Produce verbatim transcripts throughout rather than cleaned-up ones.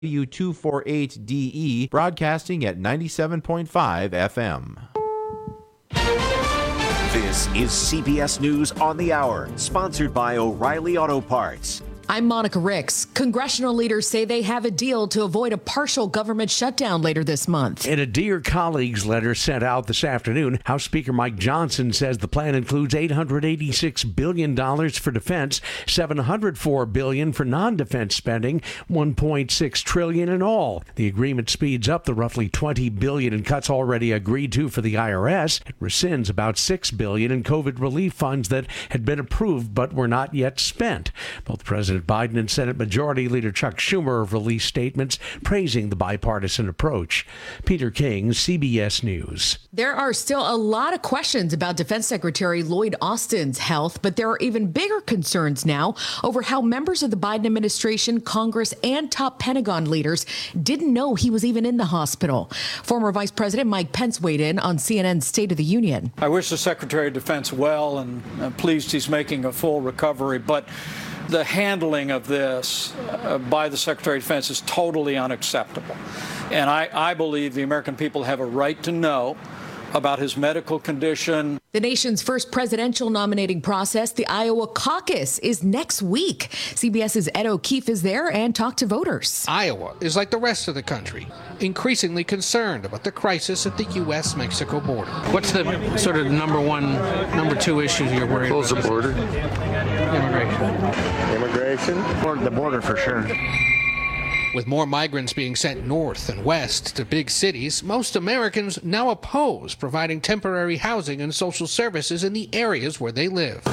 W two forty-eight D E, broadcasting at ninety-seven point five F M. This is C B S News on the Hour, sponsored by O'Reilly Auto Parts. I'm Monica Ricks. Congressional leaders say they have a deal to avoid a partial government shutdown later this month. In a Dear Colleagues letter sent out this afternoon, House Speaker Mike Johnson says the plan includes eight hundred eighty-six billion dollars for defense, seven hundred four billion dollars for non-defense spending, one point six trillion dollars in all. The agreement speeds up the roughly twenty billion dollars in cuts already agreed to for the I R S. It rescinds about six billion dollars in COVID relief funds that had been approved but were not yet spent. Both President Biden and Senate Majority Leader Chuck Schumer have released statements praising the bipartisan approach. Peter King, C B S News. There are still a lot of questions about Defense Secretary Lloyd Austin's health, but there are even bigger concerns now over how members of the Biden administration, Congress, and top Pentagon leaders didn't know he was even in the hospital. Former Vice President Mike Pence weighed in on C N N's State of the Union. I wish the Secretary of Defense well, and I'm pleased he's making a full recovery, but the handling of this uh, by the Secretary of Defense is totally unacceptable. And I, I believe the American people have a right to know about his medical condition. The nation's first presidential nominating process, the Iowa caucus, is next week. CBS's Ed O'Keefe is there and talked to voters. Iowa is like the rest of the country, increasingly concerned about the crisis at the U S Mexico border. What's the sort of number one, number two issues you're worried Close about? Close the border. Immigration. Immigration? Or the border for sure. With more migrants being sent north and west to big cities, most Americans now oppose providing temporary housing and social services in the areas where they live.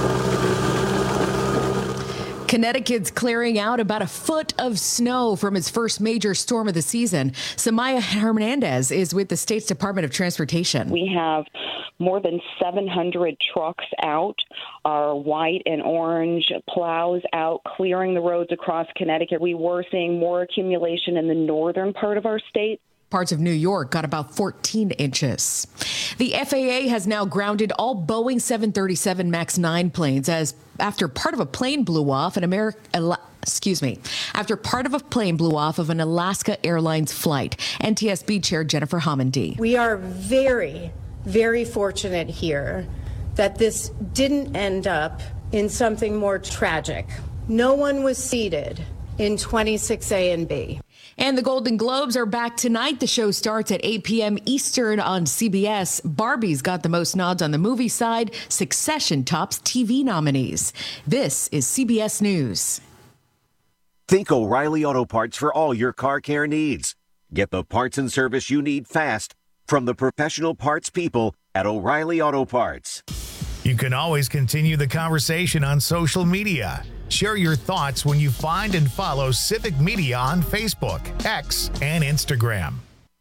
Connecticut's clearing out about a foot of snow from its first major storm of the season. Samaya Hernandez is with the state's Department of Transportation. We have more than seven hundred trucks out, our white and orange plows out, clearing the roads across Connecticut. We were seeing more accumulation in the northern part of our state. Parts of New York got about fourteen inches. The F A A has now grounded all Boeing seven thirty-seven MAX nine planes as after part of a plane blew off an American, excuse me, after part of a plane blew off of an Alaska Airlines flight. N T S B Chair Jennifer Homendy. We are very, very fortunate here that this didn't end up in something more tragic. No one was seated in twenty-six A and B. And the Golden Globes are back tonight. The show starts at eight p.m. Eastern on C B S. Barbie's got the most nods on the movie side. Succession tops T V nominees. This is C B S News. Think O'Reilly Auto Parts for all your car care needs. Get the parts and service you need fast from the professional parts people at O'Reilly Auto Parts. You can always continue the conversation on social media. Share your thoughts when you find and follow Civic Media on Facebook, X, and Instagram.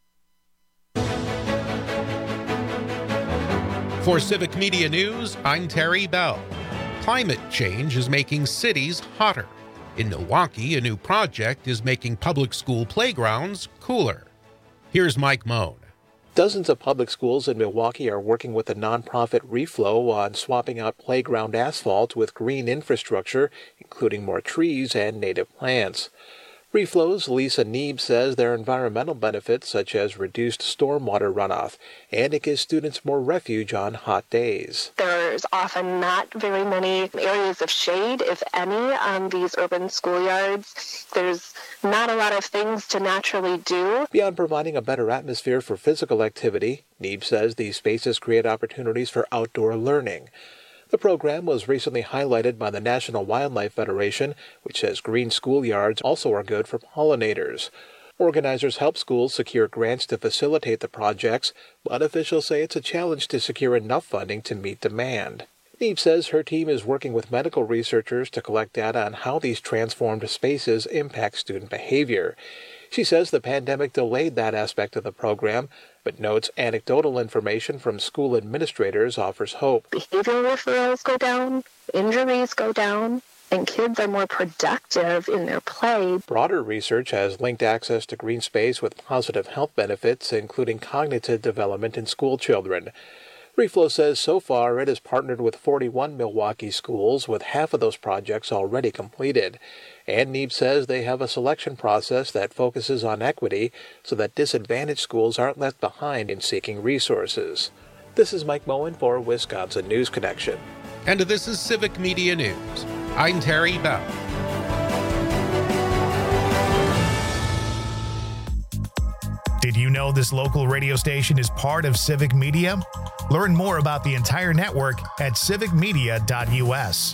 For Civic Media News, I'm Terry Bell. Climate change is making cities hotter. In Milwaukee, a new project is making public school playgrounds cooler. Here's Mike Moan. Dozens of public schools in Milwaukee are working with the nonprofit Reflow on swapping out playground asphalt with green infrastructure, including more trees and native plants. Reflow's Lisa Neeb says there are environmental benefits such as reduced stormwater runoff, and it gives students more refuge on hot days. There's often not very many areas of shade, if any, on these urban schoolyards. There's not a lot of things to naturally do. Beyond providing a better atmosphere for physical activity, Neeb says these spaces create opportunities for outdoor learning. The program was recently highlighted by the National Wildlife Federation, which says green schoolyards also are good for pollinators. Organizers help schools secure grants to facilitate the projects, but officials say it's a challenge to secure enough funding to meet demand. Neeb says her team is working with medical researchers to collect data on how these transformed spaces impact student behavior. She says the pandemic delayed that aspect of the program, but notes anecdotal information from school administrators offers hope. Behavioral referrals go down, injuries go down, and kids are more productive in their play. Broader research has linked access to green space with positive health benefits, including cognitive development in school children. Reflow says so far it has partnered with forty-one Milwaukee schools, with half of those projects already completed. And Neeb says they have a selection process that focuses on equity so that disadvantaged schools aren't left behind in seeking resources. This is Mike Moen for Wisconsin News Connection. And this is Civic Media News. I'm Terry Bell. Did you know this local radio station is part of Civic Media? Learn more about the entire network at civic media dot u s.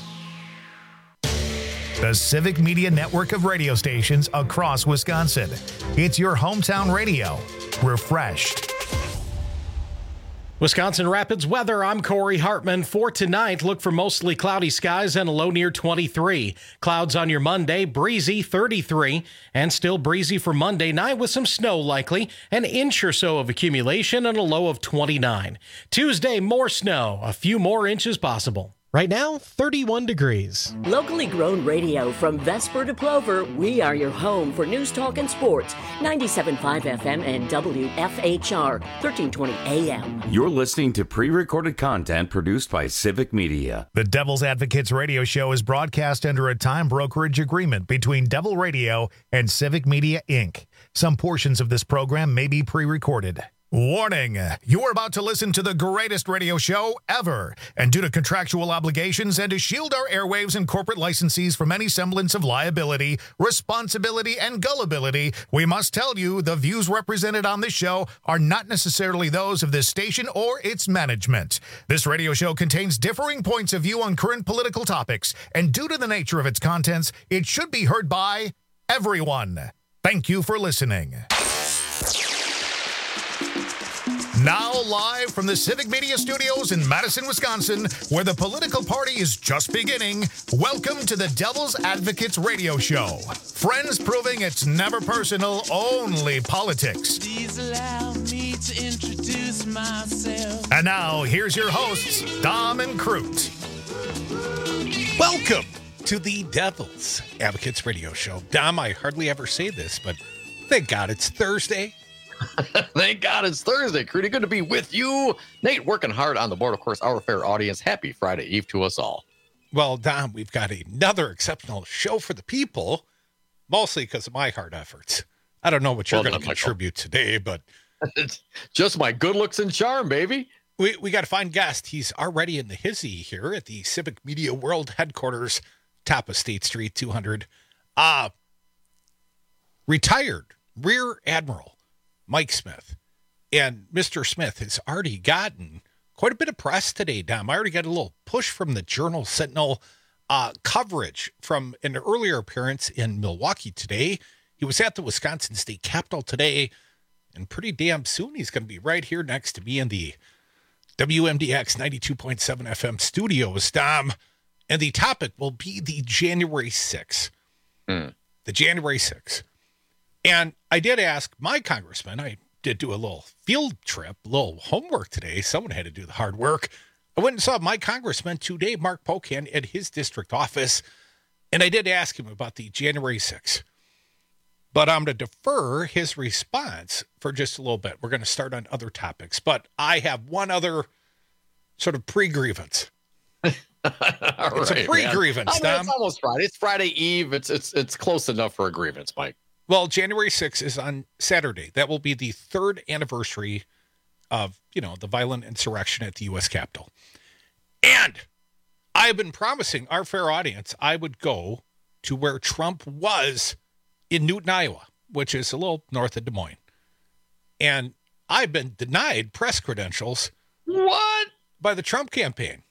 The Civic Media network of radio stations across Wisconsin. It's your hometown radio, refreshed. Wisconsin Rapids weather, I'm Corey Hartman. For tonight, look for mostly cloudy skies and a low near twenty-three. Clouds on your Monday, breezy thirty-three, and still breezy for Monday night with some snow likely, an inch or so of accumulation and a low of twenty-nine. Tuesday, more snow, a few more inches possible. Right now, thirty-one degrees. Locally grown radio from Vesper to Plover, we are your home for news, talk, and sports. ninety-seven point five F M and W F H R, thirteen twenty A M. You're listening to pre-recorded content produced by Civic Media. The Devil's Advocates radio show is broadcast under a time brokerage agreement between Devil Radio and Civic Media, Incorporated. Some portions of this program may be pre-recorded. Warning, you're about to listen to the greatest radio show ever, and due to contractual obligations and to shield our airwaves and corporate licensees from any semblance of liability, responsibility, and gullibility, we must tell you the views represented on this show are not necessarily those of this station or its management. This radio show contains differing points of view on current political topics, and due to the nature of its contents, it should be heard by everyone. Thank you for listening. Now live from the Civic Media Studios in Madison, Wisconsin, where the political party is just beginning, welcome to the Devil's Advocates radio show. Friends proving it's never personal, only politics. Please allow me to introduce myself. And now, here's your hosts, Dom and Crute. Welcome to the Devil's Advocates radio show. Dom, I hardly ever say this, but thank God it's Thursday. Thank God it's Thursday. Crudy, good to be with you. Nate, working hard on the board. Of course, our fair audience. Happy Friday Eve to us all. Well, Dom, we've got another exceptional show for the people, mostly because of my hard efforts. I don't know what you're well going to contribute today, but just my good looks and charm, baby. We we got a fine guest. He's already in the hizzy here at the Civic Media World headquarters, top of State Street two hundred. Uh, retired Rear Admiral Mike Smith. And Mister Smith has already gotten quite a bit of press today, Dom. I already got a little push from the Journal Sentinel uh, coverage from an earlier appearance in Milwaukee today. He was at the Wisconsin State Capitol today, and pretty damn soon he's going to be right here next to me in the W M D X ninety-two point seven F M studios, Dom. And the topic will be the January sixth. Mm. The January sixth. And I did ask my congressman, I did do a little field trip, a little homework today. Someone had to do the hard work. I went and saw my congressman today, Mark Pocan, at his district office. And I did ask him about the January sixth. But I'm going to defer his response for just a little bit. We're going to start on other topics. But I have one other sort of pre-grievance. It's right, a pre-grievance, I mean, Dom. It's almost Friday. It's Friday Eve. It's it's it's close enough for a grievance, Mike. Well, January sixth is on Saturday. That will be the third anniversary of, you know, the violent insurrection at the U S Capitol. And I have been promising our fair audience I would go to where Trump was in Newton, Iowa, which is a little north of Des Moines. And I've been denied press credentials. What? By the Trump campaign.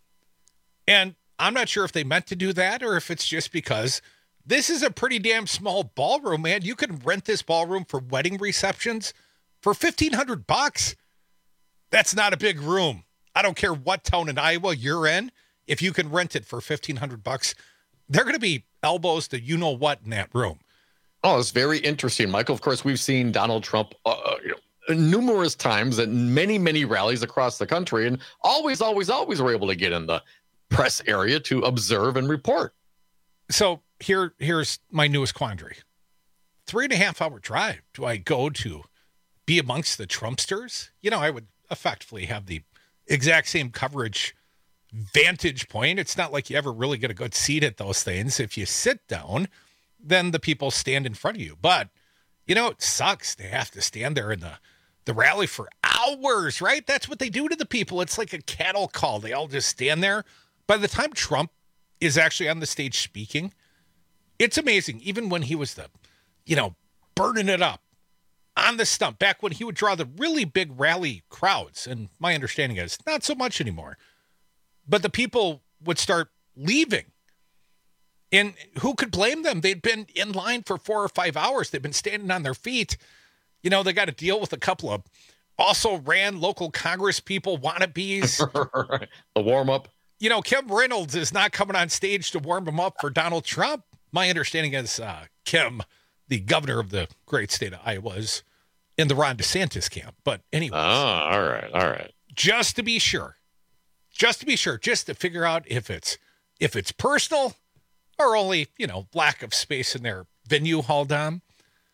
And I'm not sure if they meant to do that or if it's just because this is a pretty damn small ballroom, man. You can rent this ballroom for wedding receptions for fifteen hundred bucks. That's not a big room. I don't care what town in Iowa you're in. If you can rent it for fifteen hundred bucks, they're going to be elbows to you know what in that room. Oh, it's very interesting, Michael. Of course, we've seen Donald Trump uh, you know, numerous times at many, many rallies across the country, and always, always, always were able to get in the press area to observe and report. So here, here's my newest quandary. Three and a half hour drive. Do I go to be amongst the Trumpsters? You know, I would effectively have the exact same coverage vantage point. It's not like you ever really get a good seat at those things. If you sit down, then the people stand in front of you. But, you know, it sucks to have to stand there in the, the rally for hours, right? That's what they do to the people. It's like a cattle call. They all just stand there. By the time Trump is actually on the stage speaking, it's amazing. Even when he was the, you know, burning it up on the stump, back when he would draw the really big rally crowds, and my understanding is not so much anymore, but the people would start leaving. And who could blame them? They'd been in line for four or five hours. They've been standing on their feet. You know, they got to deal with a couple of also ran local Congress people, wannabes. The warm-up. You know, Kim Reynolds is not coming on stage to warm him up for Donald Trump. My understanding is uh, Kim, the governor of the great state of Iowa, is in the Ron DeSantis camp. But anyway. Ah, all right, all right. Just to be sure, just to be sure, just to figure out if it's if it's personal or only, you know, lack of space in their venue hall, Dom,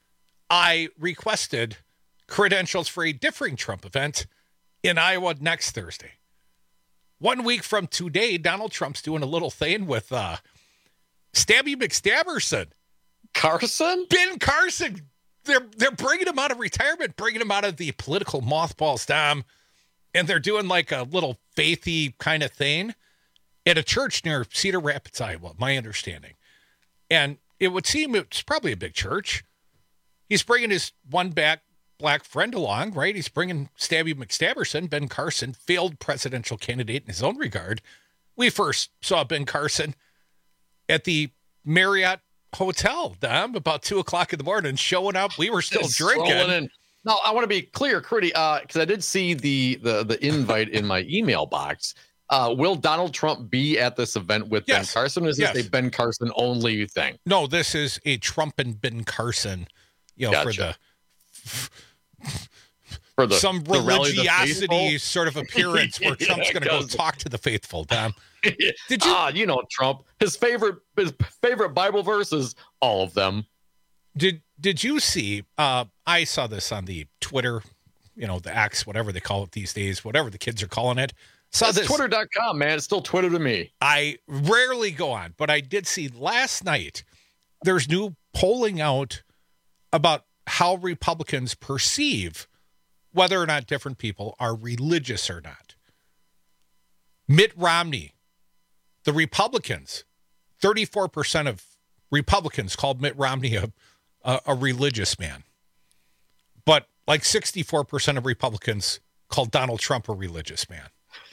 I requested credentials for a differing Trump event in Iowa next Thursday. One week from today, Donald Trump's doing a little thing with uh, Stabby McStabberson. Carson? Ben Carson. They're they're bringing him out of retirement, bringing him out of the political mothballs, Dom, and they're doing like a little faithy kind of thing at a church near Cedar Rapids, Iowa, my understanding. And it would seem it's probably a big church. He's bringing his one back black friend along, right? He's bringing Stabby McStabberson, Ben Carson, failed presidential candidate in his own regard. We first saw Ben Carson at the Marriott Hotel, Dom, about two o'clock in the morning, showing up. We were still Just drinking. In. Now, I want to be clear, Critty, uh, because I did see the the the invite in my email box. Uh, will Donald Trump be at this event with Yes. Ben Carson? Or is this Yes. a Ben Carson only thing? No, this is a Trump and Ben Carson, you know, Gotcha. for the For the some the rally of the religiosity faithful? sort of appearance where Yeah, Trump's going to go because- talk to the faithful, Dom. Did you? Ah, you know Trump. His favorite his favorite Bible verse is all of them. Did did you see? Uh, I saw this on the Twitter, you know, the X, whatever they call it these days, whatever the kids are calling it. Saw It's this. twitter dot com, man. It's still Twitter to me. I rarely go on, but I did see last night. There's new polling out about how Republicans perceive whether or not different people are religious or not. Mitt Romney, the Republicans, thirty-four percent of Republicans called Mitt Romney a, a, a religious man. But like sixty-four percent of Republicans called Donald Trump a religious man.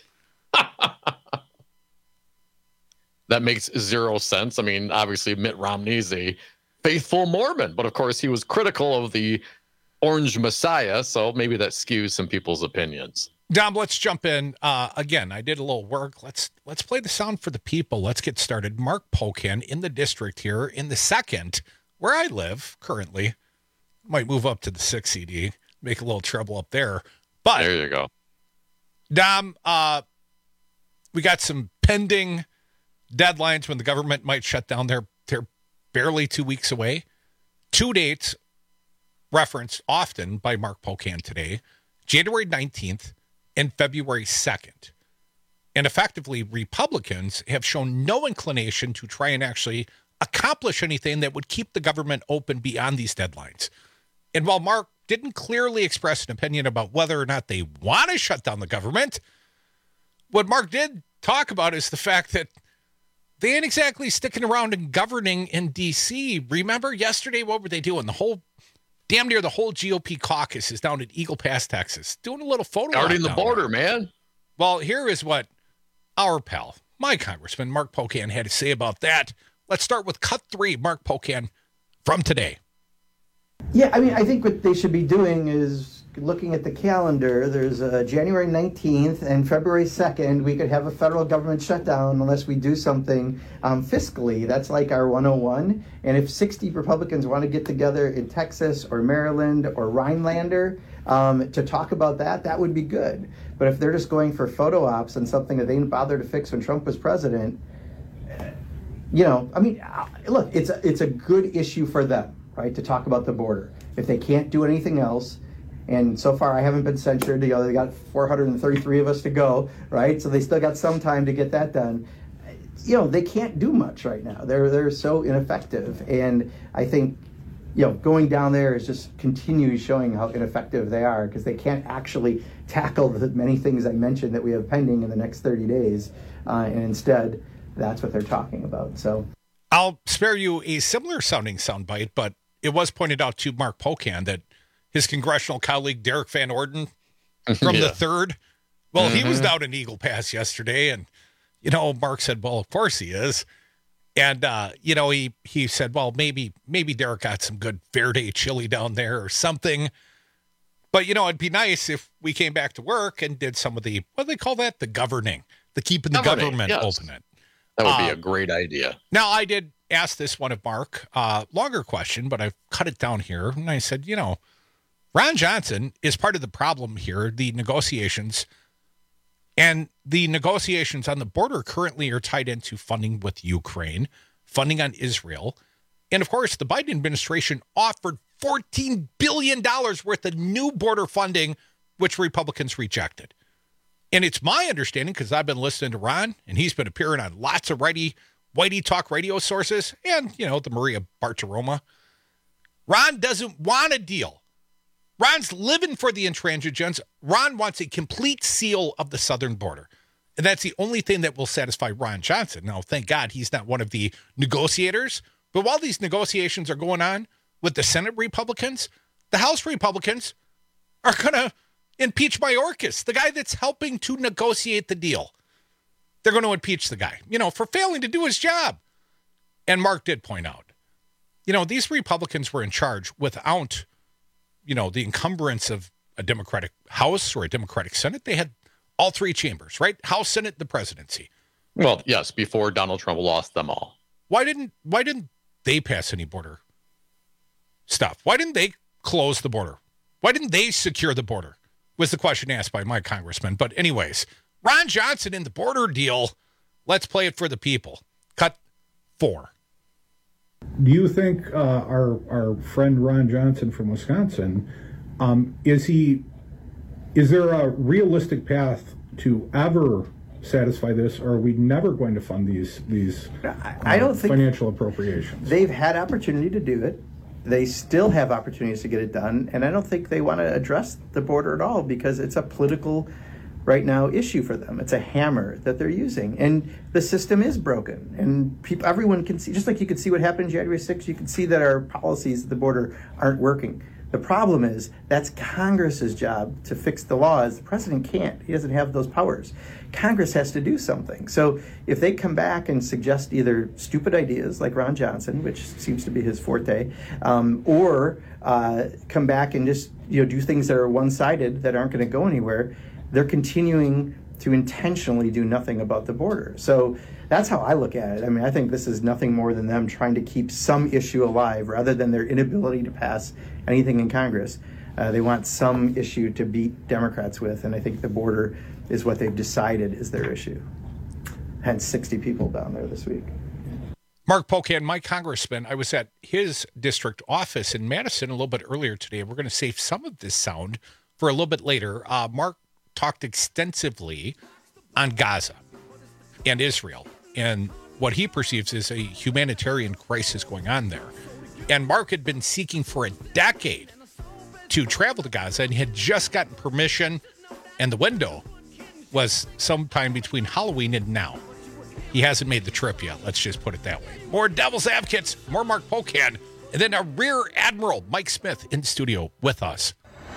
That makes zero sense. I mean, obviously, Mitt Romney is a faithful Mormon, but of course, he was critical of the Orange Messiah, so maybe that skews some people's opinions. Dom, let's jump in. Uh, again, I did a little work. Let's let's play the sound for the people. Let's get started. Mark Pocan in the district here in the second, where I live currently. Might move up to the six C D, make a little trouble up there. But there you go. Dom, uh, we got some pending deadlines when the government might shut down. They're, they're barely two weeks away. Two dates referenced often by Mark Pocan today, January nineteenth and February second. And effectively, Republicans have shown no inclination to try and actually accomplish anything that would keep the government open beyond these deadlines. And while Mark didn't clearly express an opinion about whether or not they want to shut down the government, what Mark did talk about is the fact that they ain't exactly sticking around and governing in D C. Remember yesterday, what were they doing? The whole, damn near the whole G O P caucus is down at Eagle Pass, Texas, doing a little photo. Guarding the down border, there. man. Well, here is what our pal, my congressman, Mark Pocan, had to say about that. Let's start with cut three, Mark Pocan, from today. Yeah, I mean, I think what they should be doing is looking at the calendar. There's uh, January nineteenth and February second. We could have a federal government shutdown unless we do something um, fiscally. That's like our one oh one. And if sixty Republicans want to get together in Texas or Maryland or Rhinelander um, to talk about that, that would be good. But if they're just going for photo ops on something that they didn't bother to fix when Trump was president, you know, I mean, look, it's a, it's a good issue for them, right, to talk about the border. If they can't do anything else, And so far, I haven't been censured. You know, they got four hundred thirty-three of us to go, right? So they still got some time to get that done. You know, they can't do much right now. They're they're so ineffective, and I think, you know, going down there is just continues showing how ineffective they are, because they can't actually tackle the many things I mentioned that we have pending in the next thirty days, uh, and instead, that's what they're talking about. So, I'll spare you a similar sounding soundbite, but it was pointed out to Mark Pocan that his congressional colleague Derek Van Orden from Yeah. the third, well, Mm-hmm. he was down in Eagle Pass yesterday, and you know, Mark said, "Well, of course he is." And, uh, you know, he, he said, well, maybe maybe Derek got some good Verde chili down there or something. But, you know, it'd be nice if we came back to work and did some of the, what do they call that? The governing, the keeping the Governing, government yes. open it. That would be Uh, a great idea. Now, I did ask this one of Mark, uh, longer question, but I've cut it down here. And I said, you know, Ron Johnson is part of the problem here, the negotiations. And the negotiations on the border currently are tied into funding with Ukraine, funding on Israel. And of course, the Biden administration offered fourteen billion dollars worth of new border funding, which Republicans rejected. And it's my understanding, because I've been listening to Ron, and he's been appearing on lots of righty, whitey talk radio sources, and, you know, the Maria Bartiromo. Ron doesn't want a deal. Ron's living for the intransigence. Ron wants a complete seal of the southern border. And that's the only thing that will satisfy Ron Johnson. Now, thank God he's not one of the negotiators. But while these negotiations are going on with the Senate Republicans, the House Republicans are going to impeach Mayorkas, the guy that's helping to negotiate the deal. They're going to impeach the guy, you know, for failing to do his job. And Mark did point out, you know, these Republicans were in charge without, you know, the encumbrance of a Democratic House or a Democratic Senate. They had all three chambers, right? House, Senate, the presidency. Well, yes, before Donald Trump lost them all. Why didn't why didn't they pass any border stuff? Why didn't they close the border? Why didn't they secure the border? Was the question asked by my congressman. But anyways, Ron Johnson in the border deal, let's play it for the people. Cut four. Do you think uh, our our friend Ron Johnson from Wisconsin, um, is he, is there a realistic path to ever satisfy this, or are we never going to fund these these I, I don't uh, think financial appropriations? They've had opportunity to do it. They still have opportunities to get it done, and I don't think they want to address the border at all, because it's a political, right now, issue for them. It's a hammer that they're using, and the system is broken. And people, everyone can see, just like you could see what happened January sixth, you can see that our policies at the border aren't working. The problem is that's Congress's job to fix the laws. The president can't. He doesn't have those powers. Congress has to do something. So if they come back and suggest either stupid ideas like Ron Johnson, which seems to be his forte, um, or uh, come back and just, you know, do things that are one-sided that aren't going to go anywhere, they're continuing to intentionally do nothing about the border. So that's how I look at it. I mean, I think this is nothing more than them trying to keep some issue alive rather than their inability to pass anything in Congress. Uh, they want some issue to beat Democrats with, and I think the border is what they've decided is their issue. Had sixty people down there this week. Mark Pocan, my congressman, I was at his district office in Madison a little bit earlier today. We're going to save some of this sound for a little bit later. Uh, Mark talked extensively on Gaza and Israel and what he perceives as a humanitarian crisis going on there. And Mark had been seeking for a decade to travel to Gaza and had just gotten permission, and the window was sometime between Halloween and now. He hasn't made the trip yet. Let's just put it that way. More Devil's Advocates, more Mark Pocan, and then our Rear Admiral Mike Smith in studio with us.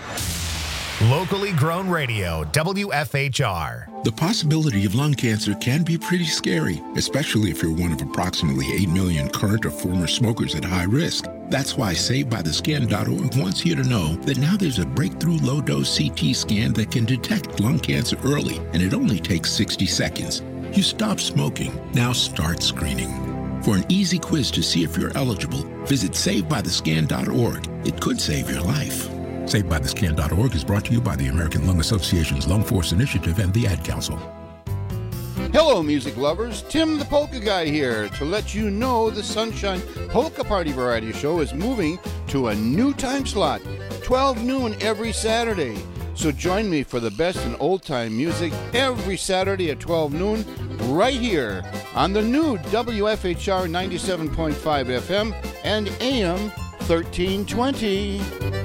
Locally grown radio, W F H R. The possibility of lung cancer can be pretty scary, especially if you're one of approximately eight million current or former smokers at high risk. That's why Saved By The Skin dot org wants you to know that now there's a breakthrough low-dose C T scan that can detect lung cancer early, and it only takes sixty seconds. You stop smoking, now start screening. For an easy quiz to see if you're eligible, visit Saved By The Skin dot org. It could save your life. Saved By The Skin dot org is brought to you by the American Lung Association's Lung Force Initiative and the Ad Council. Hello, music lovers. Tim the Polka Guy here to let you know the Sunshine Polka Party Variety Show is moving to a new time slot, twelve noon every Saturday. So join me for the best in old-time music every Saturday at twelve noon right here on the new W F H R ninety-seven point five F M and A M thirteen twenty.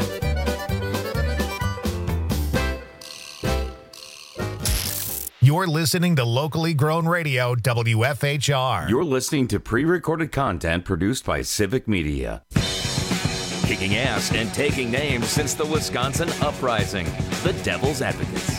You're listening to locally grown radio W F H R. You're listening to pre-recorded content produced by Civic Media. Kicking ass and taking names since the Wisconsin Uprising. The Devil's Advocates.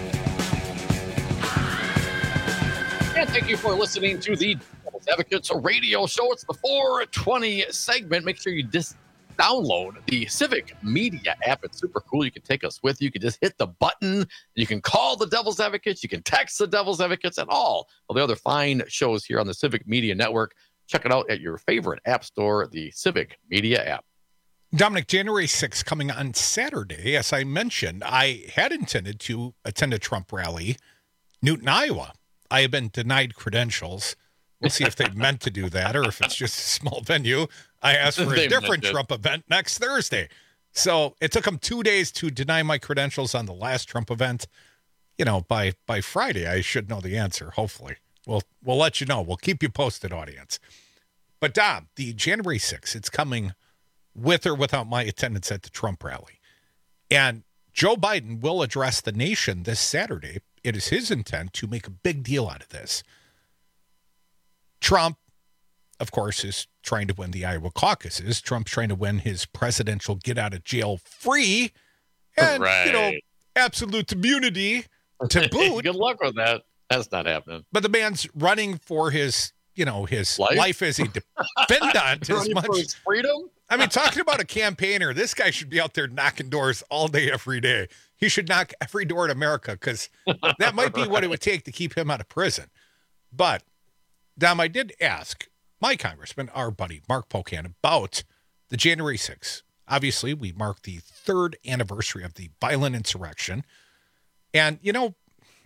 And thank you for listening to the Devil's Advocates radio show. It's the four twenty segment. Make sure you dis- download the Civic Media app. It's super cool. You can take us with you. You can just hit the button. You can call the Devil's Advocates. You can text the Devil's Advocates and all of the other fine shows here on the Civic Media Network. Check it out at your favorite app store, the Civic Media app. Dominic, January sixth coming on Saturday. As I mentioned, I had intended to attend a Trump rally, Newton, Iowa. I have been denied credentials. We'll see if they meant to do that or if it's just a small venue. I asked for a different Trump event next Thursday. So it took them two days to deny my credentials on the last Trump event. You know, by by Friday, I should know the answer, hopefully. We'll, we'll let you know. We'll keep you posted, audience. But, Dom, the January sixth, it's coming with or without my attendance at the Trump rally. And Joe Biden will address the nation this Saturday. It is his intent to make a big deal out of this. Trump, of course, is trying to win the Iowa caucuses. Trump's trying to win his presidential get out of jail free and, right. you know, absolute immunity to boot. Good luck with that. That's not happening. But the man's running for his, you know, his life, life as a defendant. as much for his freedom? I mean, talking about a campaigner, this guy should be out there knocking doors all day, every day. He should knock every door in America because that might be what it would take to keep him out of prison. But, Dom, I did ask my congressman, our buddy Mark Pocan, about the January sixth. Obviously, we mark the third anniversary of the violent insurrection. And, you know,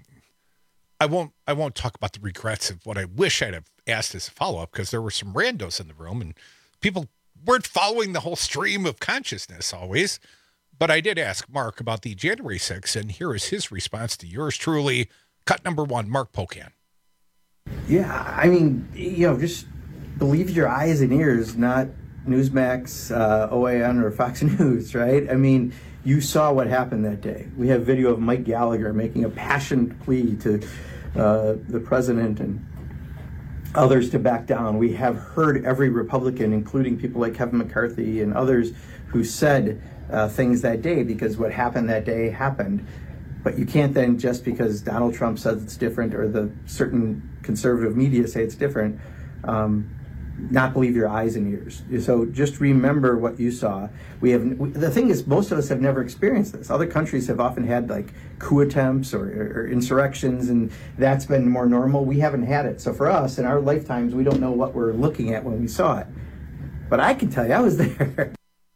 I won't I won't talk about the regrets of what I wish I'd have asked as a follow-up because there were some randos in the room and people weren't following the whole stream of consciousness always. But I did ask Mark about the January sixth, and here is his response to yours truly, cut number one, Mark Pocan. Yeah, I mean, you know, just believe your eyes and ears, not Newsmax, uh, O A N, or Fox News, right? I mean, you saw what happened that day. We have video of Mike Gallagher making a passionate plea to uh, the president and others to back down. We have heard every Republican, including people like Kevin McCarthy and others, who said uh, things that day because what happened that day happened. But you can't then, just because Donald Trump says it's different or the certain conservative media say it's different, um, not believe your eyes and ears. So just remember what you saw. We have we, the thing is, most of us have never experienced this. Other countries have often had like coup attempts or, or insurrections, and that's been more normal. We haven't had it. So for us, in our lifetimes, we don't know what we're looking at when we saw it. But I can tell you, I was there.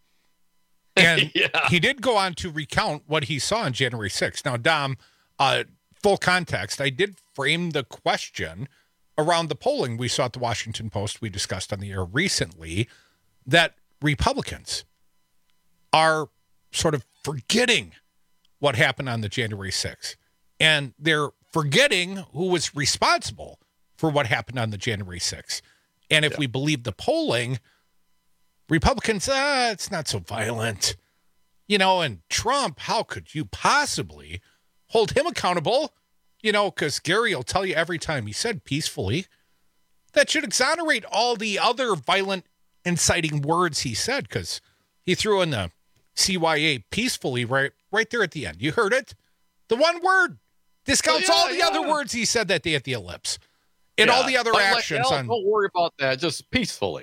And yeah. He did go on to recount what he saw on January sixth. Now, Dom, uh, full context, I did frame the question around the polling we saw at the Washington Post, we discussed on the air recently, that Republicans are sort of forgetting what happened on the January sixth. And they're forgetting who was responsible for what happened on the January sixth. And if yeah. we believe the polling, Republicans, ah, it's not so violent. You know, and Trump, how could you possibly hold him accountable? You know, because Gary will tell you every time he said peacefully. That should exonerate all the other violent, inciting words he said, because he threw in the C Y A peacefully right right there at the end. You heard it? The one word. Discounts oh, yeah, all the yeah. other words he said that day at the Ellipse. And yeah. all the other but actions. Like, on. Don't worry about that. Just peacefully.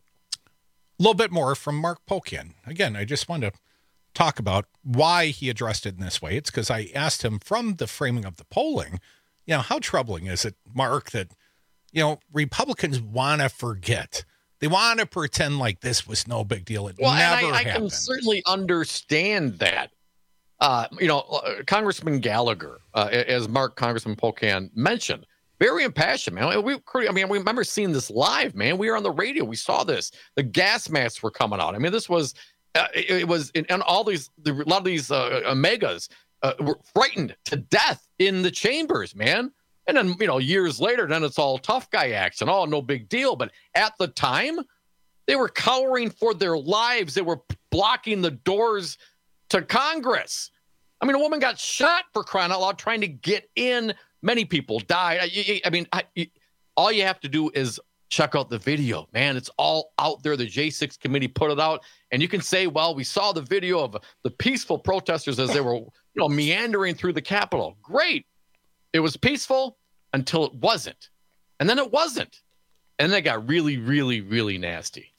A little bit more from Mark Pocan. Again, I just wanted to talk about why he addressed it in this way. It's because I asked him from the framing of the polling, you know, how troubling is it, Mark, that, you know, Republicans want to forget. They want to pretend like this was no big deal. It well, never and I, I happened. can certainly understand that. Uh, you know, uh, Congressman Gallagher, uh, as Mark Congressman Pocan mentioned, very impassioned, man. We, I mean, we remember seeing this live, man. We were on the radio. We saw this. The gas masks were coming out. I mean, this was Uh, it, it was, and all these, the, a lot of these uh, Omegas uh, were frightened to death in the chambers, man. And then, you know, years later, then it's all tough guy action. Oh, no big deal. But at the time, they were cowering for their lives. They were blocking the doors to Congress. I mean, a woman got shot, for crying out loud, trying to get in. Many people died. I, I mean, I, all you have to do is check out the video, man. It's all out there. The J six committee put it out. And you can say, well, we saw the video of the peaceful protesters as they were, you know, meandering through the Capitol. Great. It was peaceful until it wasn't. And then it wasn't. And then it got really, really, really nasty.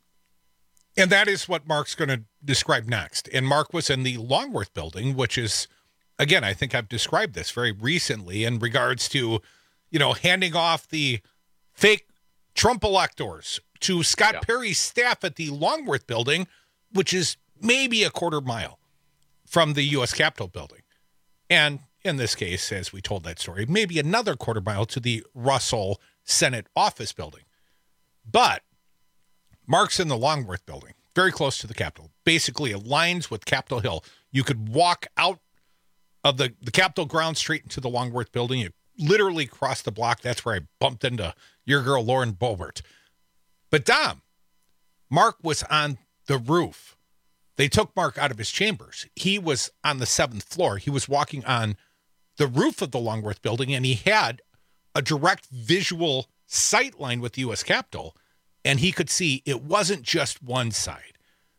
And that is what Mark's going to describe next. And Mark was in the Longworth building, which is, again, I think I've described this very recently in regards to, you know, handing off the fake Trump electors to Scott yeah. Perry's staff at the Longworth building, which is maybe a quarter mile from the U S Capitol building. And in this case, as we told that story, maybe another quarter mile to the Russell Senate office building. But Mark's in the Longworth building, very close to the Capitol, basically aligns with Capitol Hill. You could walk out of the, the Capitol ground straight into the Longworth building. You literally cross the block. That's where I bumped into your girl, Lauren Boebert. But Dom, Mark was on the roof. They took Mark out of his chambers. He was on the seventh floor. He was walking on the roof of the Longworth building, and he had a direct visual sight line with the U S Capitol, and he could see it wasn't just one side.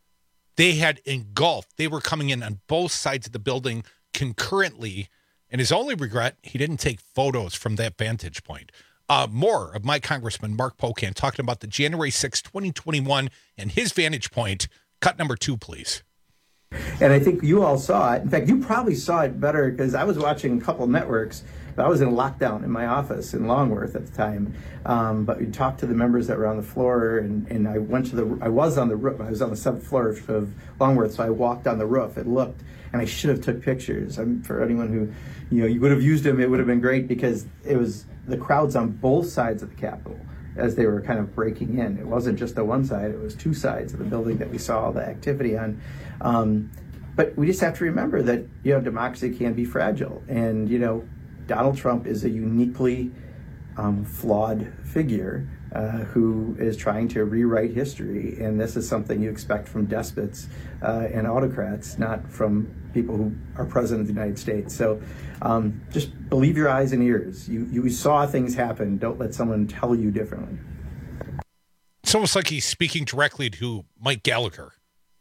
They had engulfed. They were coming in on both sides of the building concurrently, and his only regret, he didn't take photos from that vantage point. Uh, more of my Congressman Mark Pocan talking about the January sixth, twenty twenty-one and his vantage point. Cut number two, please. And I think you all saw it. In fact, you probably saw it better because I was watching a couple networks. But I was in lockdown in my office in Longworth at the time. Um, but we talked to the members that were on the floor, and, and I went to the, I was on the roof, I was on the seventh floor of, of Longworth, so I walked on the roof and looked, and I should have took pictures. I'm, for anyone who, you know, you would have used them, it would have been great because it was the crowds on both sides of the Capitol as they were kind of breaking in. It wasn't just the one side, it was two sides of the building that we saw all the activity on. Um, but we just have to remember that, you know, democracy can be fragile, and, you know, Donald Trump is a uniquely um, flawed figure uh, who is trying to rewrite history, and this is something you expect from despots uh, and autocrats, not from people who are president of the United States. So um, just believe your eyes and ears. You, you saw things happen. Don't let someone tell you differently. It's almost like he's speaking directly to Mike Gallagher.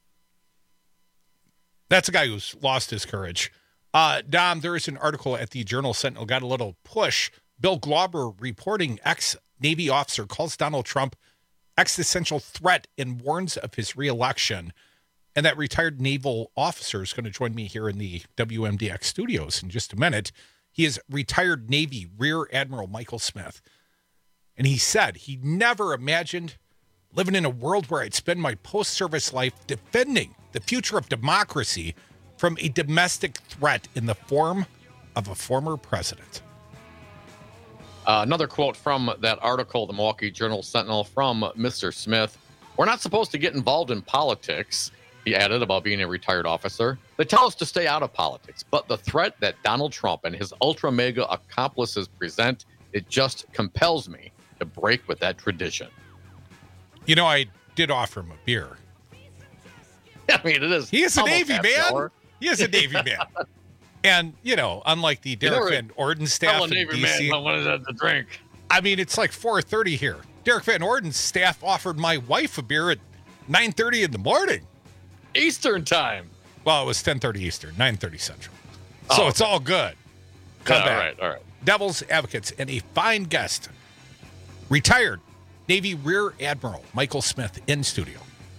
That's a guy who's lost his courage. Uh, Dom, there is an article at the Journal Sentinel, got a little push. Bill Glauber reporting ex-Navy officer calls Donald Trump existential threat and warns of his reelection. And that retired naval officer is going to join me here in the W M D X studios in just a minute. He is retired Navy Rear Admiral Michael Smith. And he said he never imagined living in a world where I'd spend my post-service life defending the future of democracy from a domestic threat in the form of a former president. Uh, another quote from that article, the Milwaukee Journal Sentinel, from Mister Smith. We're not supposed to get involved in politics, he added about being a retired officer. They tell us to stay out of politics, but the threat that Donald Trump and his ultra mega accomplices present, it just compels me to break with that tradition. You know, I did offer him a beer. I mean, it is. He is a Navy man. He is a Navy man. And, you know, unlike the Derek Van Orden staff in Navy D C, man, I wanted to drink. I mean, it's like four thirty here. Derek Van Orden's staff offered my wife a beer at nine thirty in the morning. Eastern time. Well, it was ten thirty Eastern, nine thirty Central. So oh, it's okay. all good. Come yeah, back. All right, all right. Devil's Advocates and a fine guest, retired Navy Rear Admiral Michael Smith in studio.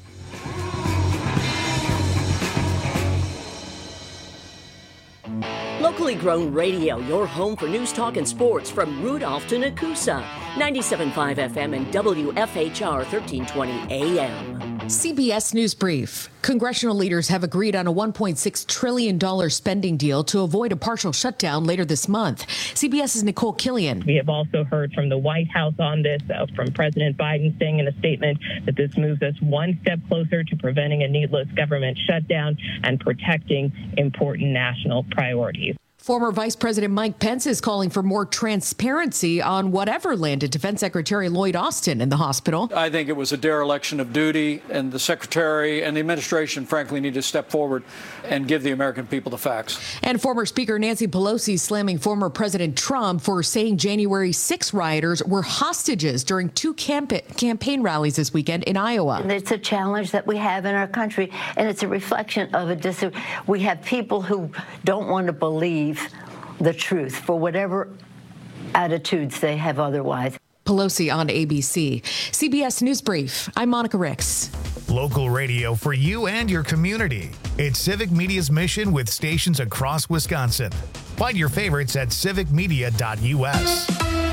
Locally grown radio, your home for news, talk, and sports from Rudolph to Nakusa. ninety-seven point five F M and W F H R thirteen twenty A M. C B S News Brief. Congressional leaders have agreed on a one point six trillion dollars spending deal to avoid a partial shutdown later this month. CBS's Nicole Killian. We have also heard from the White House on this, uh, from President Biden saying in a statement that this moves us one step closer to preventing a needless government shutdown and protecting important national priorities. Former Vice President Mike Pence is calling for more transparency on whatever landed Defense Secretary Lloyd Austin in the hospital. I think it was a dereliction of duty, and the Secretary and the administration, frankly, need to step forward and give the American people the facts. And former Speaker Nancy Pelosi slamming former President Trump for saying January sixth rioters were hostages during two camp- campaign rallies this weekend in Iowa. And it's a challenge that we have in our country, and it's a reflection of a dis- we have people who don't want to believe the truth for whatever attitudes they have otherwise. Pelosi on A B C. C B S News Brief. I'm Monica Ricks. Local radio for you and your community. It's Civic Media's mission with stations across Wisconsin. Find your favorites at civic media dot U S.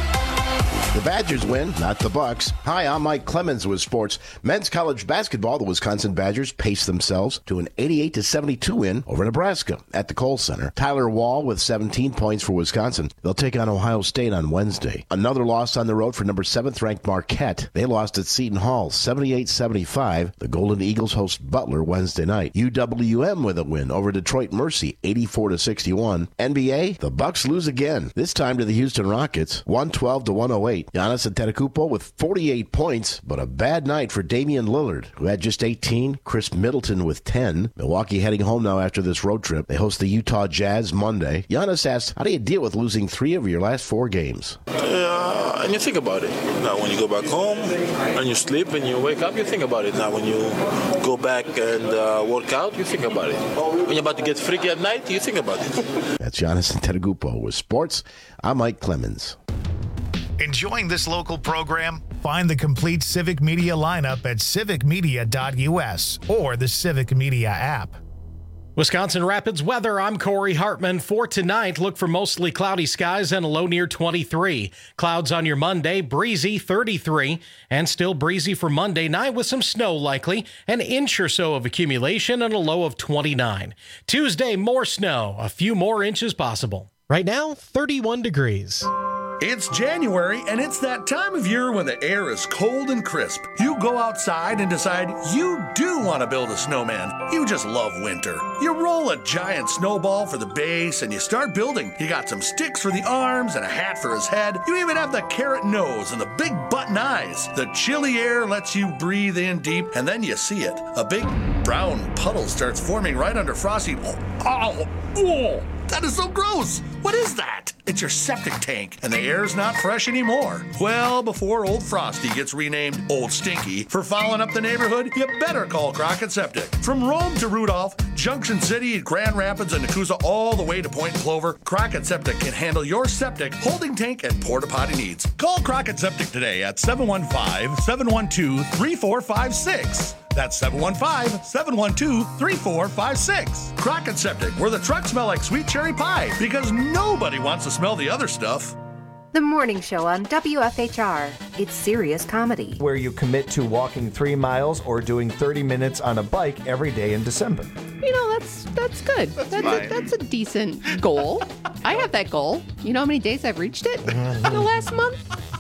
The Badgers win, not the Bucks. Hi, I'm Mike Clemens with sports. Men's college basketball, the Wisconsin Badgers paced themselves to an eighty-eight to seventy-two win over Nebraska at the Kohl Center. Tyler Wall with seventeen points for Wisconsin. They'll take on Ohio State on Wednesday. Another loss on the road for number seventh ranked Marquette. They lost at Seton Hall seventy-eight seventy-five. The Golden Eagles host Butler Wednesday night. U W M with a win over Detroit Mercy eighty-four to sixty-one. N B A, the Bucks lose again, this time to the Houston Rockets one twelve to one oh eight. Giannis Antetokounmpo with forty-eight points, but a bad night for Damian Lillard, who had just eighteen. Chris Middleton with ten. Milwaukee heading home now after this road trip. They host the Utah Jazz Monday. Giannis asks, how do you deal with losing three of your last four games? Uh, and you think about it. Now, when you go back home and you sleep and you wake up, you think about it. Now, when you go back and uh, work out, you think about it. When you're about to get freaky at night, you think about it. That's Giannis Antetokounmpo with sports. I'm Mike Clemens. Enjoying this local program? Find the complete Civic Media lineup at civic media dot U S or the Civic Media app. Wisconsin Rapids weather, I'm Corey Hartman. For tonight, look for mostly cloudy skies and a low near twenty-three. Clouds on your Monday, breezy thirty-three, and still breezy for Monday night with some snow likely, an inch or so of accumulation and a low of twenty-nine. Tuesday, more snow, a few more inches possible. Right now, thirty-one degrees. It's January, and it's that time of year when the air is cold and crisp. You go outside and decide you do want to build a snowman. You just love winter. You roll a giant snowball for the base, and you start building. You got some sticks for the arms and a hat for his head. You even have the carrot nose and the big button eyes. The chilly air lets you breathe in deep, and then you see it. A big brown puddle starts forming right under Frosty. Oh, oh, that is so gross. What is that? It's your septic tank, and the air's not fresh anymore. Well, before old Frosty gets renamed Old Stinky for fouling up the neighborhood, you better call Crockett Septic. From Rome to Rudolph, Junction City, Grand Rapids, and Nakusa, all the way to Point Clover, Crockett Septic can handle your septic, holding tank, and porta potty needs. Call Crockett Septic today at seven one five, seven one two, three four five six. That's seven one five, seven one two, three four five six. Crockett Septic, where the trucks smell like sweet cherry pie, because nobody wants to smell the other stuff. The Morning Show on W F H R. It's serious comedy. Where you commit to walking three miles or doing thirty minutes on a bike every day in December. You know, that's that's good. That's, that's, a, that's a decent goal. I have that goal. You know how many days I've reached it in the last month?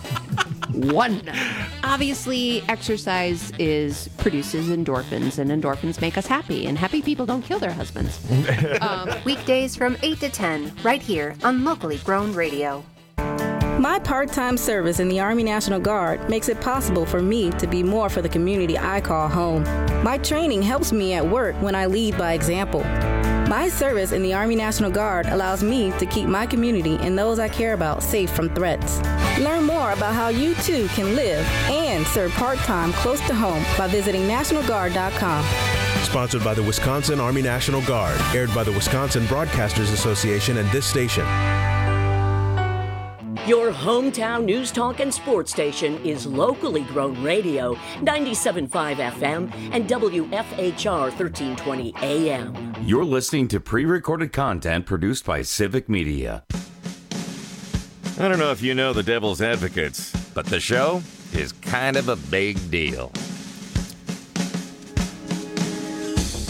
One. Obviously, exercise is produces endorphins, and endorphins make us happy, and happy people don't kill their husbands. um, Weekdays from eight to ten, right here on Locally Grown Radio. My part-time service in the Army National Guard makes it possible for me to be more for the community I call home. My training helps me at work when I lead by example. My service in the Army National Guard allows me to keep my community and those I care about safe from threats. Learn more about how you too can live and serve part-time close to home by visiting national guard dot com. Sponsored by the Wisconsin Army National Guard, aired by the Wisconsin Broadcasters Association and this station. Your hometown news, talk, and sports station is Locally Grown Radio, ninety-seven point five F M and W F H R thirteen twenty A M. You're listening to pre-recorded content produced by Civic Media. I don't know if you know the Devil's Advocates, but the show is kind of a big deal.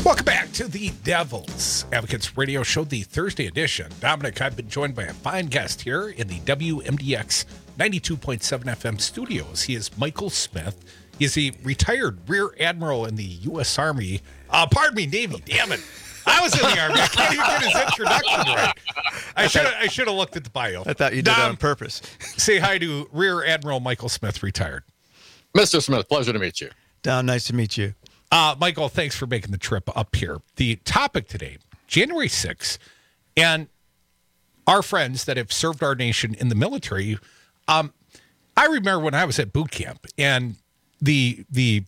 Welcome back to the Devil's Advocates Radio Show, the Thursday edition. Dominic, I've been joined by a fine guest here in the W M D X ninety-two point seven F M studios. He is Michael Smith. He is a retired Rear Admiral in the U S Army. Uh, pardon me, Navy, damn it. I was in the Army. I can't even get his introduction right. I should I should have looked at the bio. I thought you did Dom, it on purpose. Say hi to Rear Admiral Michael Smith, retired. Mister Smith, pleasure to meet you. Don, nice to meet you. Uh, Michael, thanks for making the trip up here. The topic today, January sixth, and our friends that have served our nation in the military. Um, I remember when I was at boot camp, and the the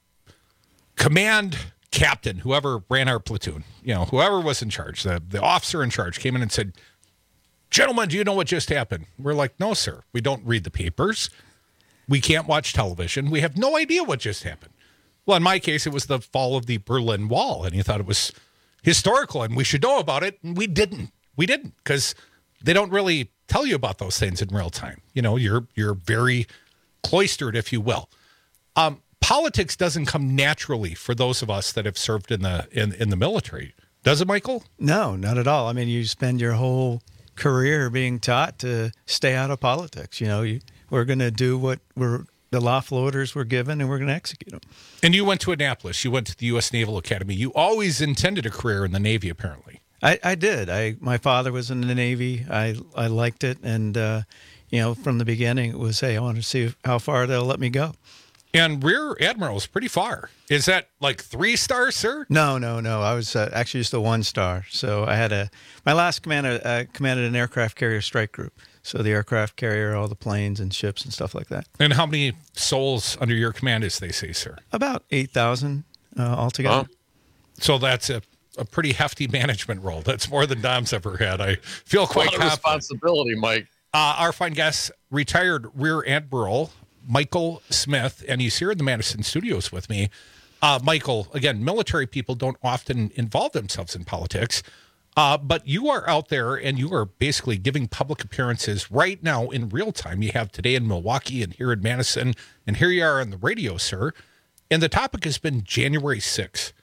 command captain, whoever ran our platoon, you know, whoever was in charge, the, the officer in charge came in and said, "Gentlemen, do you know what just happened?" We're like, "No, sir. We don't read the papers. We can't watch television. We have no idea what just happened." Well, in my case, it was the fall of the Berlin Wall, and you thought it was historical, and we should know about it, and we didn't. We didn't, because they don't really tell you about those things in real time. You know, you're you're very cloistered, if you will. Um, politics doesn't come naturally for those of us that have served in the in, in the military. Does it, Michael? No, not at all. I mean, you spend your whole career being taught to stay out of politics. You know, you, we're going to do what we're the lawful orders were given, and we're going to execute them. And you went to Annapolis. You went to the U S Naval Academy. You always intended a career in the Navy, apparently. I, I did. I my father was in the Navy. I I liked it, and uh, you know, from the beginning, it was, hey, I want to see how far they'll let me go. And Rear Admiral is pretty far. Is that like three stars, sir? No, no, no. I was uh, actually just a one star. So I had a my last commander uh, commanded an aircraft carrier strike group. So the aircraft carrier, all the planes and ships and stuff like that. And how many souls under your command, as they say, sir? About eight thousand uh, altogether. Oh. So that's a, a pretty hefty management role. That's more than Dom's ever had. I feel quite a lot of responsibility, Mike. Uh, our fine guest, retired Rear Admiral Michael Smith, and he's here in the Madison studios with me. Uh, Michael, again, military people don't often involve themselves in politics. Uh, but you are out there and you are basically giving public appearances right now in real time. You have today in Milwaukee and here in Madison, and here you are on the radio, sir. And the topic has been January sixth.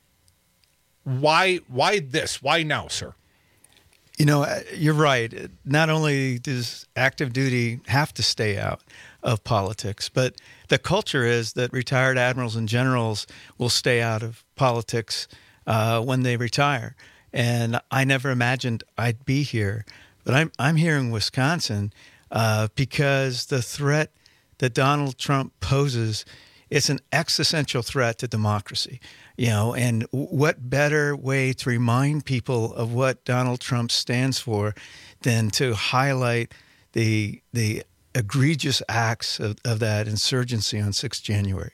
Why, why this? Why now, sir? You know, you're right. Not only does active duty have to stay out of politics, but the culture is that retired admirals and generals will stay out of politics uh, when they retire. And I never imagined I'd be here, but I'm I'm here in Wisconsin uh, because the threat that Donald Trump poses, it's an existential threat to democracy. You know, and what better way to remind people of what Donald Trump stands for than to highlight the the egregious acts of, of that insurgency on sixth of January.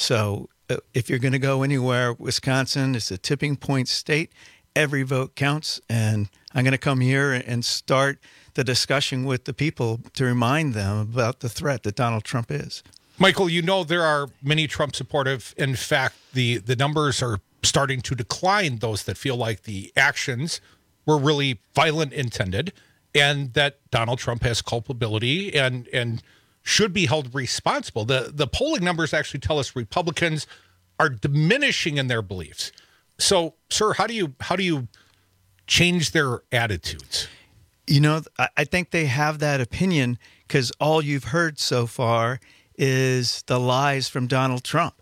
So uh, if you're going to go anywhere, Wisconsin is a tipping point state. Every vote counts, and I'm going to come here and start the discussion with the people to remind them about the threat that Donald Trump is. Michael, you know there are many Trump supportive. In fact, the, the numbers are starting to decline, those that feel like the actions were really violent intended and that Donald Trump has culpability and, and should be held responsible. The, the polling numbers actually tell us Republicans are diminishing in their beliefs. So, sir, how do you how do you change their attitudes? You know, I think they have that opinion because all you've heard so far is the lies from Donald Trump.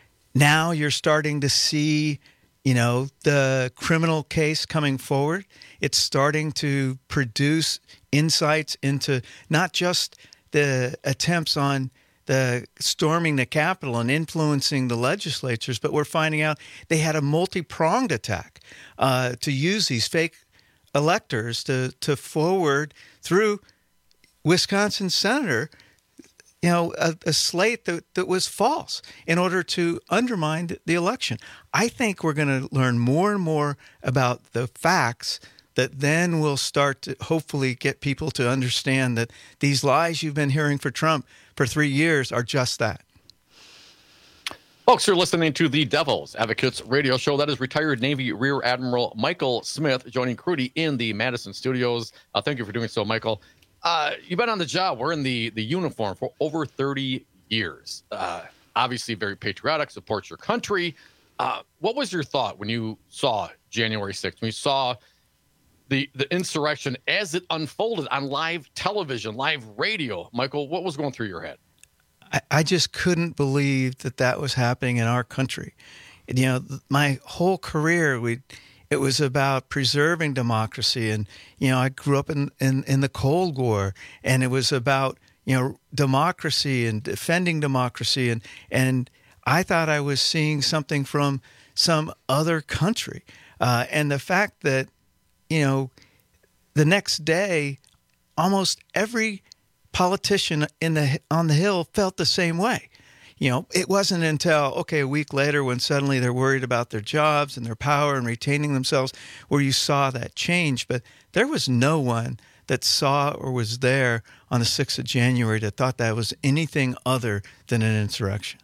Now you're starting to see, you know, the criminal case coming forward. It's starting to produce insights into not just the attempts on the storming the Capitol and influencing the legislatures, but we're finding out they had a multi-pronged attack uh, to use these fake electors to to forward through Wisconsin senator, you know, a, a slate that, that was false in order to undermine the election. I think we're going to learn more and more about the facts that then will start to hopefully get people to understand that these lies you've been hearing for Trump for three years are just that. Folks, you're listening to the Devil's Advocates radio show. That is retired Navy Rear Admiral Michael Smith joining Crudy in the Madison studios. Uh, thank you for doing so, Michael. Uh, you've been on the job. We're in the, the uniform for over thirty years. Uh, obviously very patriotic, supports your country. Uh, what was your thought when you saw January sixth, when you saw the, the insurrection as it unfolded on live television, live radio? Michael, what was going through your head? I, I just couldn't believe that that was happening in our country. And, you know, my whole career, we it was about preserving democracy. And, you know, I grew up in, in, in the Cold War, and it was about, you know, democracy and defending democracy. And, and I thought I was seeing something from some other country. Uh, and the fact that, you know, the next day, almost every politician in the on the Hill felt the same way. You know, it wasn't until, okay, a week later when suddenly they're worried about their jobs and their power and retaining themselves where you saw that change. But there was no one that saw or was there on the sixth of January that thought that was anything other than an insurrection.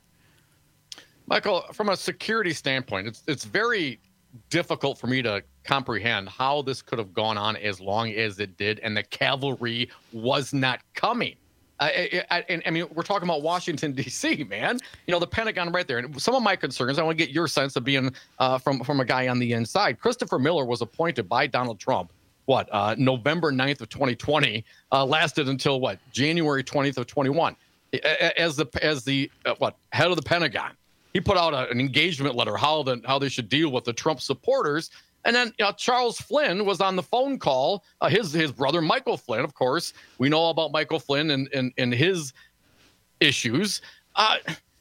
Michael, from a security standpoint, it's it's very difficult for me to comprehend how this could have gone on as long as it did, and the cavalry was not coming. I, I, I, I mean, we're talking about Washington, D C, man. You know, the Pentagon right there. And some of my concerns, I want to get your sense of being uh, from, from a guy on the inside. Christopher Miller was appointed by Donald Trump, what, uh, November ninth of twenty twenty, uh, lasted until, what, January twentieth of twenty-one. As the, as the uh, what, head of the Pentagon. He put out a, an engagement letter, how the, how they should deal with the Trump supporters. And then you know, Charles Flynn was on the phone call. Uh, his his brother, Michael Flynn, of course. We know about Michael Flynn and, and, and his issues. Uh,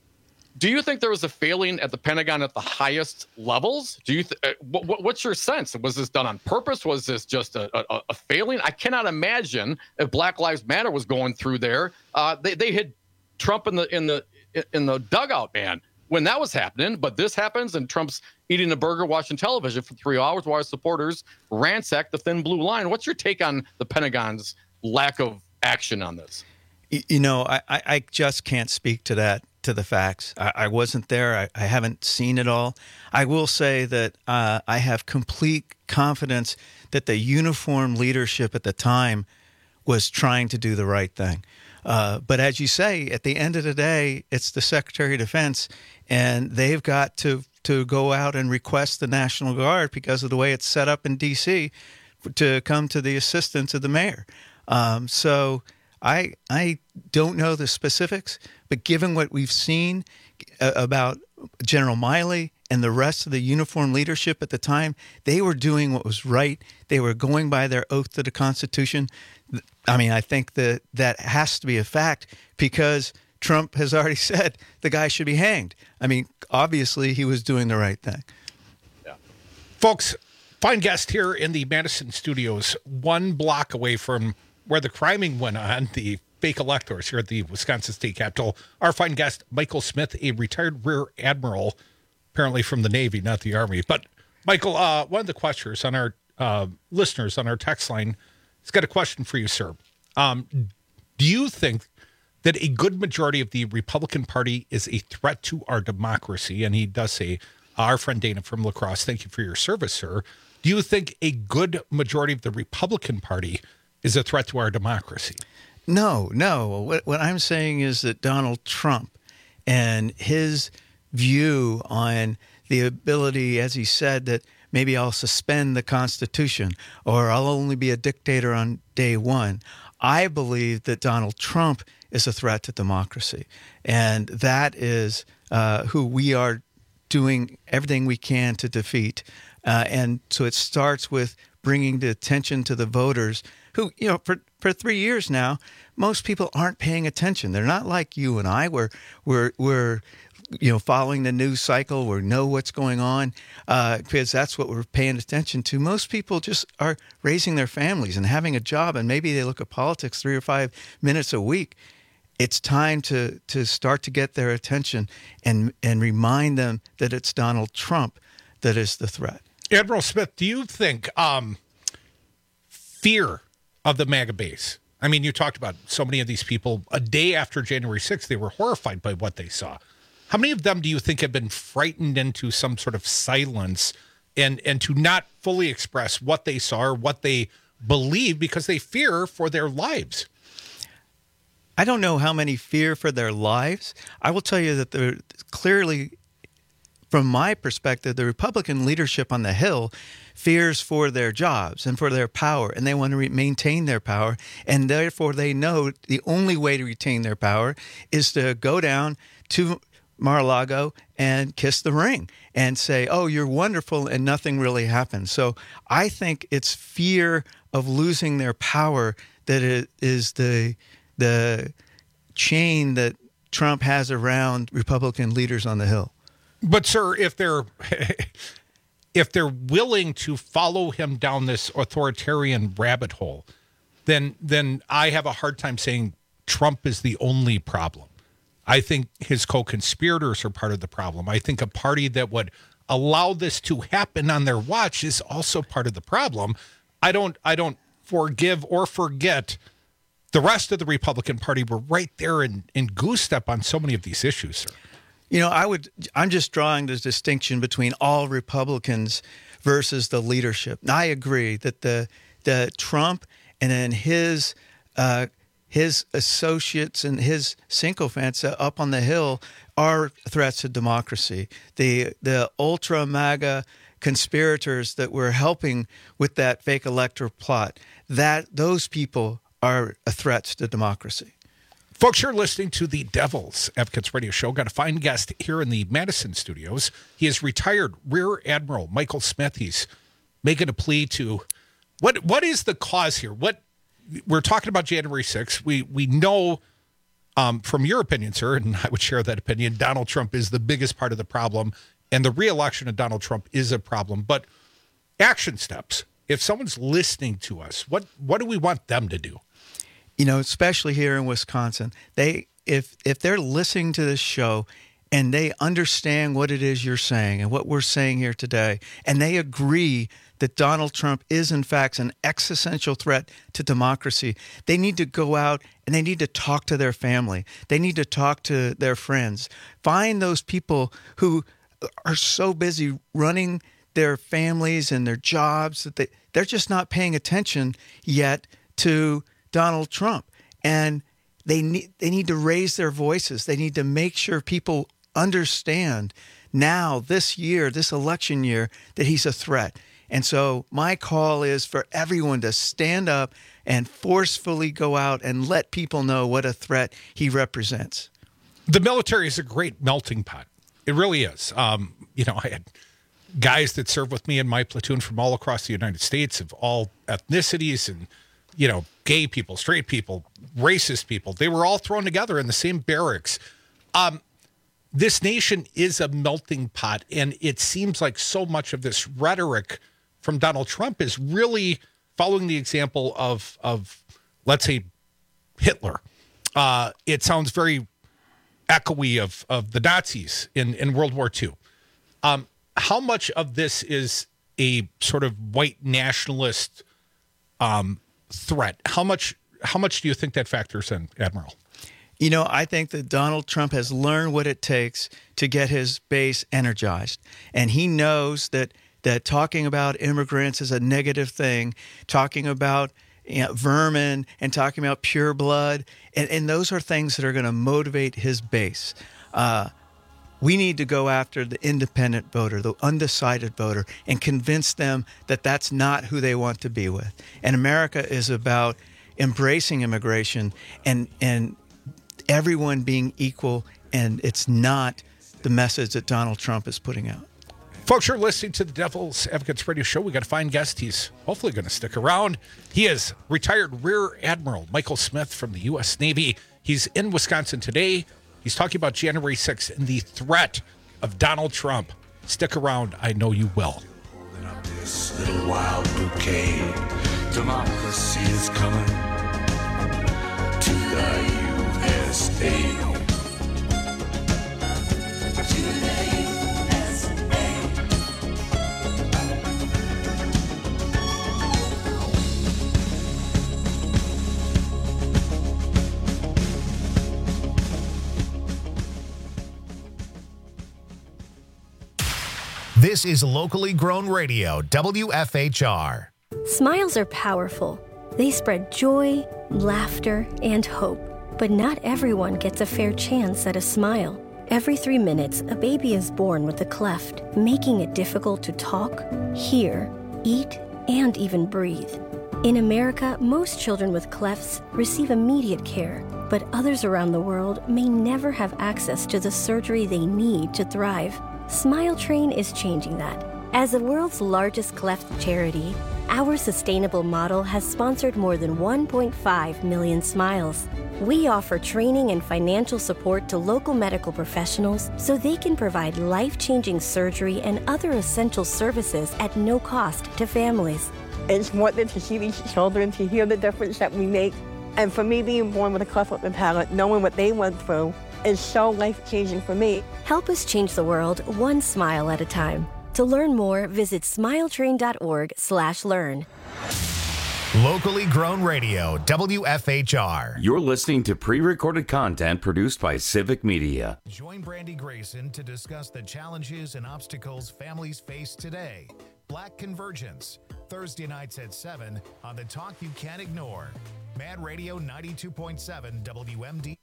do you think there was a failing at the Pentagon at the highest levels? Do you? Th- uh, what, what's your sense? Was this done on purpose? Was this just a, a, a failing? I cannot imagine if Black Lives Matter was going through there. Uh, they they had Trump in the in the in the dugout, man, when that was happening. But this happens, and Trump's eating a burger, watching television for three hours while his supporters ransack the thin blue line. What's your take on the Pentagon's lack of action on this? You know, I, I just can't speak to that, to the facts. I, I wasn't there. I, I haven't seen it all. I will say that uh, I have complete confidence that the uniformed leadership at the time was trying to do the right thing. Uh, but as you say, at the end of the day, it's the Secretary of Defense, and they've got to to go out and request the National Guard because of the way it's set up in D C to come to the assistance of the mayor. Um, so I I don't know the specifics, but given what we've seen uh, about General Miley and the rest of the uniformed leadership at the time, they were doing what was right. They were going by their oath to the Constitution. I mean, I think that that has to be a fact because Trump has already said the guy should be hanged. I mean, obviously he was doing the right thing. Yeah. Folks, fine guest here in the Madison studios, one block away from where the criming went on, the fake electors here at the Wisconsin State Capitol. Our fine guest, Michael Smith, a retired rear admiral, apparently from the Navy, not the Army. But, Michael, uh, one of the questioners on our uh, listeners on our text line has got a question for you, sir. Um, do you think that a good majority of the Republican Party is a threat to our democracy? And he does say, our friend Dana from La Crosse, thank you for your service, sir. Do you think a good majority of the Republican Party is a threat to our democracy? No, no. What, what I'm saying is that Donald Trump and his view on the ability, as he said, that maybe I'll suspend the Constitution or I'll only be a dictator on day one. I believe that Donald Trump is a threat to democracy. And that is uh, who we are doing everything we can to defeat. Uh, and so it starts with bringing the attention to the voters who, you know, for, for three years now, most people aren't paying attention. They're not like you and I. We're, we're, we're you know, following the news cycle. We know what's going on uh, because that's what we're paying attention to. Most people just are raising their families and having a job, and maybe they look at politics three or five minutes a week. It's time to to start to get their attention and and remind them that it's Donald Trump that is the threat. Admiral Smith, do you think um, fear of the MAGA base? I mean, you talked about so many of these people a day after January sixth, they were horrified by what they saw. How many of them do you think have been frightened into some sort of silence and, and to not fully express what they saw or what they believe because they fear for their lives? I don't know how many fear for their lives. I will tell you that there clearly from my perspective, the Republican leadership on the Hill fears for their jobs and for their power, and they want to re- maintain their power. And therefore, they know the only way to retain their power is to go down to Mar-a-Lago and kiss the ring and say, oh, you're wonderful, and nothing really happens. So I think it's fear of losing their power that it is the the chain that Trump has around Republican leaders on the Hill. But, sir, if they're if they're willing to follow him down this authoritarian rabbit hole, then then I have a hard time saying Trump is the only problem. I think his co-conspirators are part of the problem. I think a party that would allow this to happen on their watch is also part of the problem. I don't I don't forgive or forget the rest of the Republican Party were right there in, in goose step on so many of these issues, sir. You know, I would, I'm just drawing the distinction between all Republicans versus the leadership. And I agree that the the Trump and then his uh, his associates and his sycophants up on the Hill are threats to democracy. The the ultra MAGA conspirators that were helping with that fake elector plot, that those people are a threat to democracy. Folks, you're listening to the Devil's Advocates Radio Show. Got a fine guest here in the Madison studios. He is retired Rear Admiral Michael Smith. He's making a plea to what what is the cause here? What we're talking about January sixth. We we know um, from your opinion, sir, and I would share that opinion, Donald Trump is the biggest part of the problem, and the re-election of Donald Trump is a problem. But action steps. If someone's listening to us, what what do we want them to do? You know, especially here in Wisconsin, they if if they're listening to this show and they understand what it is you're saying and what we're saying here today, and they agree that Donald Trump is, in fact, an existential threat to democracy, they need to go out and they need to talk to their family. They need to talk to their friends. Find those people who are so busy running their families and their jobs that they, they're just not paying attention yet to Donald Trump, and they need they need to raise their voices. They need to make sure people understand now, this year, this election year, that he's a threat. And so my call is for everyone to stand up and forcefully go out and let people know what a threat he represents. The military is a great melting pot. It really is. Um, you know, I had guys that served with me in my platoon from all across the United States of all ethnicities and, you know, gay people, straight people, racist people. They were all thrown together in the same barracks. Um, this nation is a melting pot, and it seems like so much of this rhetoric from Donald Trump is really following the example of, of let's say, Hitler. Uh, it sounds very echoey of, of the Nazis in, in World War Two. Um, how much of this is a sort of white nationalist um threat? How much how much do you think that factors in, Admiral? You know, I think that Donald Trump has learned what it takes to get his base energized. And he knows that that talking about immigrants is a negative thing, talking about you know, vermin and talking about pure blood, and, and those are things that are going to motivate his base. Uh, We need to go after the independent voter, the undecided voter, and convince them that that's not who they want to be with. And America is about embracing immigration and and everyone being equal, and it's not the message that Donald Trump is putting out. Folks, you're listening to the Devil's Advocates Radio Show. We got a fine guest. He's hopefully going to stick around. He is retired Rear Admiral Michael Smith from the U S Navy. He's in Wisconsin today. He's talking about January sixth and the threat of Donald Trump. Stick around. I know you will. Holding up this little wild bouquet. Democracy is coming to the U S A. To the U S A. This is locally grown radio, W F H R. Smiles are powerful. They spread joy, laughter, and hope. But not everyone gets a fair chance at a smile. Every three minutes, a baby is born with a cleft, making it difficult to talk, hear, eat, and even breathe. In America, most children with clefts receive immediate care, but others around the world may never have access to the surgery they need to thrive. Smile Train is changing that. As the world's largest cleft charity, our sustainable model has sponsored more than one point five million smiles. We offer training and financial support to local medical professionals so they can provide life-changing surgery and other essential services at no cost to families. It's worth it to see these children, to hear the difference that we make. And for me, being born with a cleft lip and palate, knowing what they went through, is so life-changing for me. Help us change the world one smile at a time. To learn more, visit smiletrain.org slash learn. Locally grown radio, W F H R. You're listening to pre-recorded content produced by Civic Media. Join Brandy Grayson to discuss the challenges and obstacles families face today. Black Convergence, Thursday nights at seven on the Talk You Can't Ignore. Mad Radio ninety-two point seven W M D.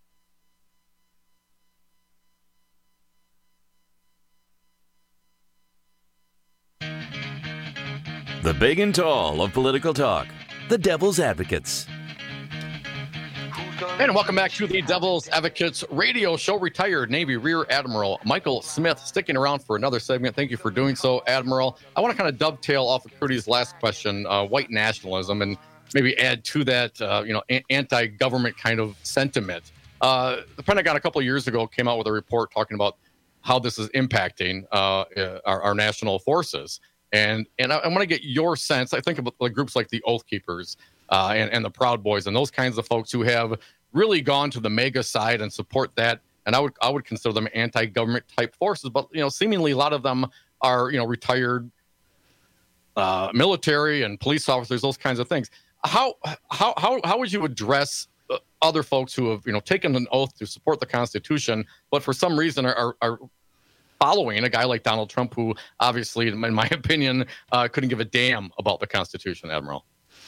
The big and tall of political talk, the Devil's Advocates. And welcome back to the Devil's Advocates radio show. Retired Navy Rear Admiral Michael Smith sticking around for another segment. Thank you for doing so, Admiral. I want to kind of dovetail off of Crudy's last question, uh, white nationalism, and maybe add to that, uh, you know, a- anti-government kind of sentiment. Uh, the Pentagon a couple of years ago came out with a report talking about how this is impacting uh, our, our national forces. And and I, I want to get your sense. I think about like groups like the Oath Keepers uh, and, and the Proud Boys and those kinds of folks who have really gone to the MAGA side and support that. And I would I would consider them anti-government type forces. But, you know, seemingly a lot of them are, you know, retired uh, military and police officers, those kinds of things. How how how how would you address other folks who have, you know, taken an oath to support the Constitution, but for some reason are, are, are following a guy like Donald Trump, who obviously, in my opinion, uh, couldn't give a damn about the Constitution, Admiral?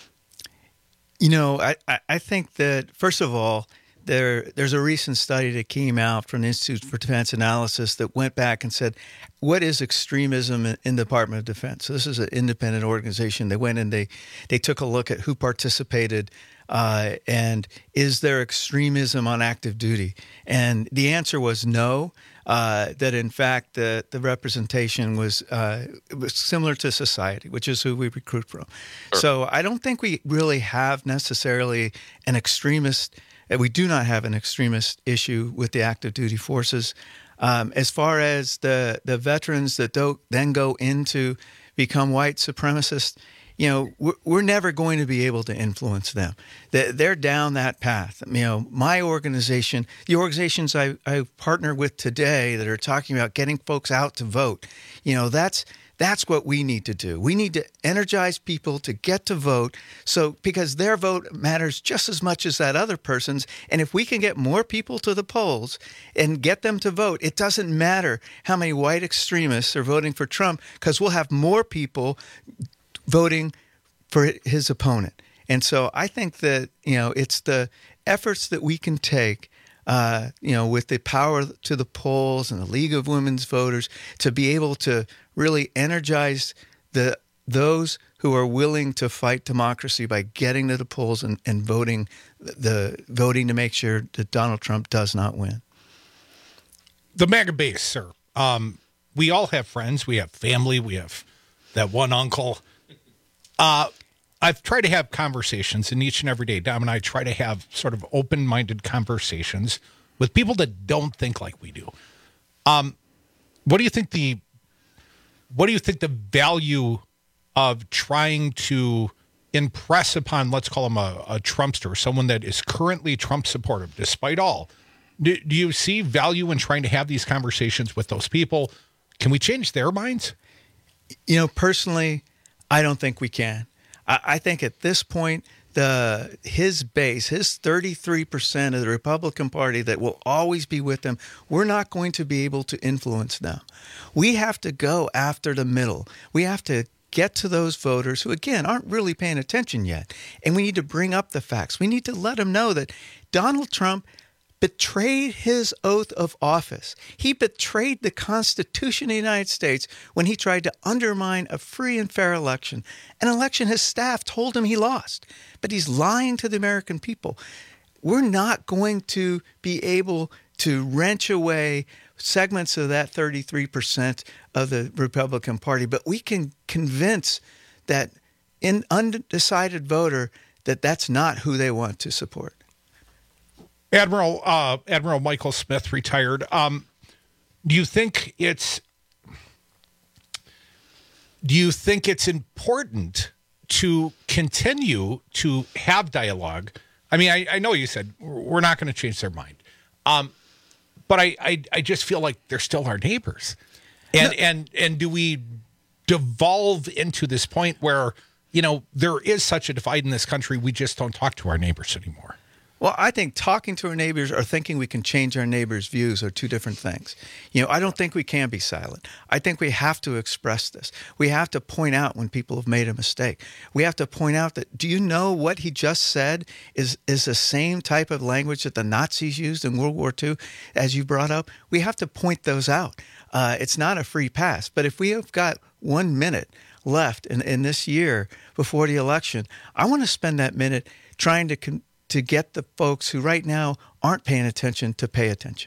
You know, I, I think that, first of all, there there's a recent study that came out from the Institute for Defense Analysis that went back and said, what is extremism in, in the Department of Defense? So this is an independent organization. They went and they, they took a look at who participated uh, and is there extremism on active duty? And the answer was no. Uh, that in fact the the representation was uh, was similar to society, which is who we recruit from. Sure. So I don't think we really have necessarily an extremist. We do not have an extremist issue with the active duty forces. Um, as far as the the veterans that don't then go into become white supremacists, you know, we're, we're never going to be able to influence them. They're down that path. You know, my organization, the organizations I, I partner with today that are talking about getting folks out to vote, you know, that's that's what we need to do. We need to energize people to get to vote, so because their vote matters just as much as that other person's. And if we can get more people to the polls and get them to vote, it doesn't matter how many white extremists are voting for Trump, because we'll have more people voting for his opponent. And so I think that, you know, it's the efforts that we can take, uh, you know, with the power to the polls and the League of Women's Voters to be able to really energize the those who are willing to fight democracy by getting to the polls and, and voting the voting to make sure that Donald Trump does not win. The MAGA base, sir. Um, we all have friends. We have family. We have that one uncle. Uh, I've tried to have conversations, and each and every day, Dom and I try to have sort of open-minded conversations with people that don't think like we do. Um, what do you think the what do you think the value of trying to impress upon, let's call him a, a Trumpster, someone that is currently Trump supportive, despite all? Do, do you see value in trying to have these conversations with those people? Can we change their minds? You know, personally, I don't think we can. I, I think at this point, the his base, his thirty-three percent of the Republican Party that will always be with them, we're not going to be able to influence them. We have to go after the middle. We have to get to those voters who, again, aren't really paying attention yet. And we need to bring up the facts. We need to let them know that Donald Trump betrayed his oath of office. He betrayed the Constitution of the United States when he tried to undermine a free and fair election, an election his staff told him he lost. But he's lying to the American people. We're not going to be able to wrench away segments of that thirty-three percent of the Republican Party, but we can convince that in undecided voter that that's not who they want to support. Admiral uh, Admiral Michael Smith, retired. Um, do you think it's do you think it's important to continue to have dialogue? I mean, I, I know you said we're not going to change their mind, um, but I, I I just feel like they're still our neighbors, and no. and and do we devolve into this point where, you know, there is such a divide in this country, we just don't talk to our neighbors anymore? Well, I think talking to our neighbors or thinking we can change our neighbors' views are two different things. You know, I don't think we can be silent. I think we have to express this. We have to point out when people have made a mistake. We have to point out that, do you know what he just said is, is the same type of language that the Nazis used in World War Two, as you brought up? We have to point those out. Uh, it's not a free pass. But if we have got one minute left in, in this year before the election, I want to spend that minute trying to con- to get the folks who right now aren't paying attention to pay attention.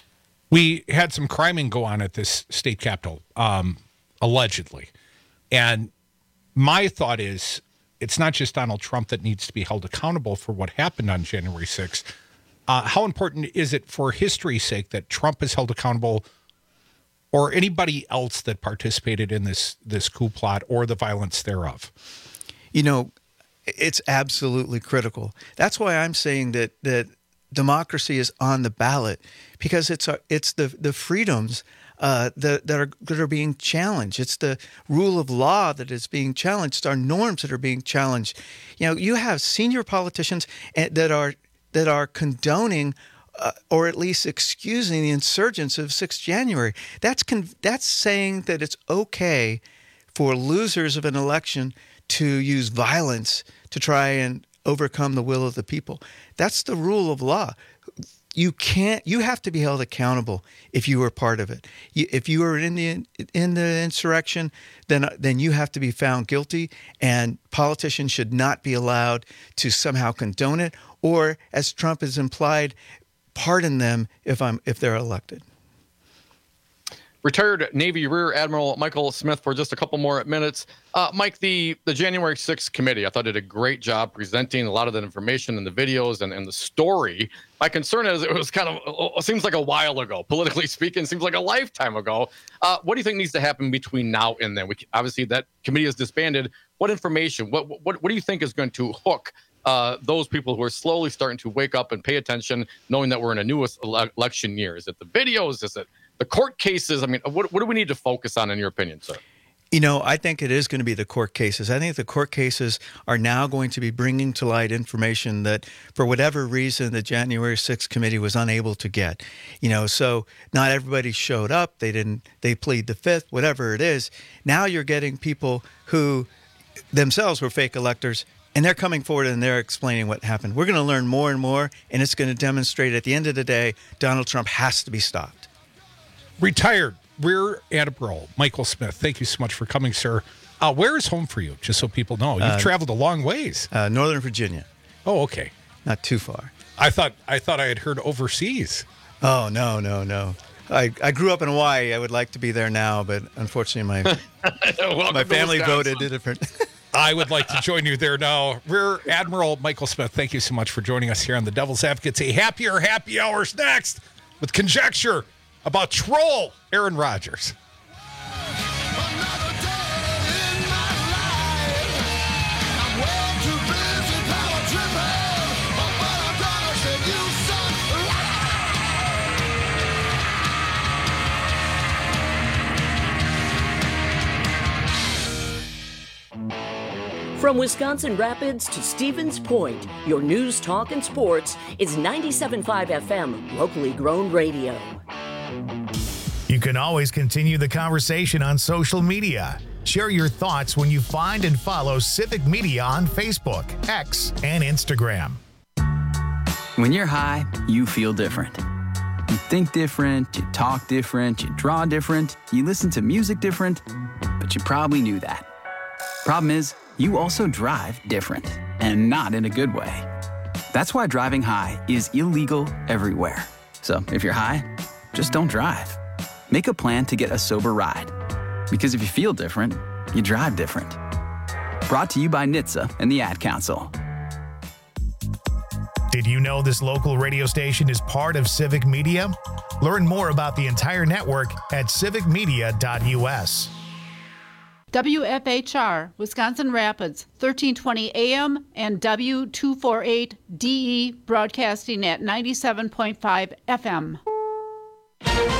We had some criming go on at this state capitol, um, allegedly. And my thought is, it's not just Donald Trump that needs to be held accountable for what happened on January sixth. Uh, how important is it for history's sake that Trump is held accountable, or anybody else that participated in this, this coup plot or the violence thereof? You know, it's absolutely critical. That's why I'm saying that that democracy is on the ballot, because it's a, it's the the freedoms uh, that that are that are being challenged. It's the rule of law that is being challenged. It's our norms that are being challenged. You know, you have senior politicians that are that are condoning uh, or at least excusing the insurgents of sixth of January. That's con- that's saying that it's okay for losers of an election to use violence to try and overcome the will of the people. That's the rule of law. You can't. You have to be held accountable if you were part of it. You, if you were in the in the insurrection, then then you have to be found guilty. And politicians should not be allowed to somehow condone it, or, as Trump has implied, pardon them if I'm if they're elected. Retired Navy Rear Admiral Michael Smith for just a couple more minutes. Uh, Mike, the, the January sixth committee, I thought did a great job presenting a lot of that information and the videos and, and the story. My concern is it was kind of, it seems like a while ago, politically speaking, seems like a lifetime ago. Uh, what do you think needs to happen between now and then? We, obviously, that committee is disbanded. What information, what, what, what do you think is going to hook uh, those people who are slowly starting to wake up and pay attention, knowing that we're in a new ele- election year? Is it the videos? Is it the court cases? I mean, what, what do we need to focus on, in your opinion, sir? You know, I think it is going to be the court cases. I think the court cases are now going to be bringing to light information that, for whatever reason, the January sixth committee was unable to get. You know, so not everybody showed up. They didn't. They plead the fifth, whatever it is. Now you're getting people who themselves were fake electors, and they're coming forward and they're explaining what happened. We're going to learn more and more, and it's going to demonstrate at the end of the day, Donald Trump has to be stopped. Retired Rear Admiral Michael Smith, thank you so much for coming, sir. Uh, where is home for you, just so people know? You've uh, traveled a long ways. Uh, Northern Virginia. Oh, okay. Not too far. I thought I thought I had heard overseas. Oh, no, no, no. I, I grew up in Hawaii. I would like to be there now, but unfortunately my my family voted different. I would like to join you there now. Rear Admiral Michael Smith, thank you so much for joining us here on the Devil's Advocates. A happier happy hours next with conjecture about troll Aaron Rodgers. From Wisconsin Rapids to Stevens Point, your news, talk, and sports is ninety-seven point five F M, locally grown radio. You can always continue the conversation on social media. Share your thoughts when you find and follow Civic Media on Facebook, X, and Instagram. When you're high, you feel different. You think different, you talk different, you draw different, you listen to music different, but you probably knew that. Problem is, you also drive different, and not in a good way. That's why driving high is illegal everywhere. So if you're high, just don't drive. Make a plan to get a sober ride. Because if you feel different, you drive different. Brought to you by N H T S A and the Ad Council. Did you know this local radio station is part of Civic Media? Learn more about the entire network at civic media dot U S. W F H R, Wisconsin Rapids, thirteen twenty A M and W two forty-eight D E broadcasting at ninety-seven point five F M.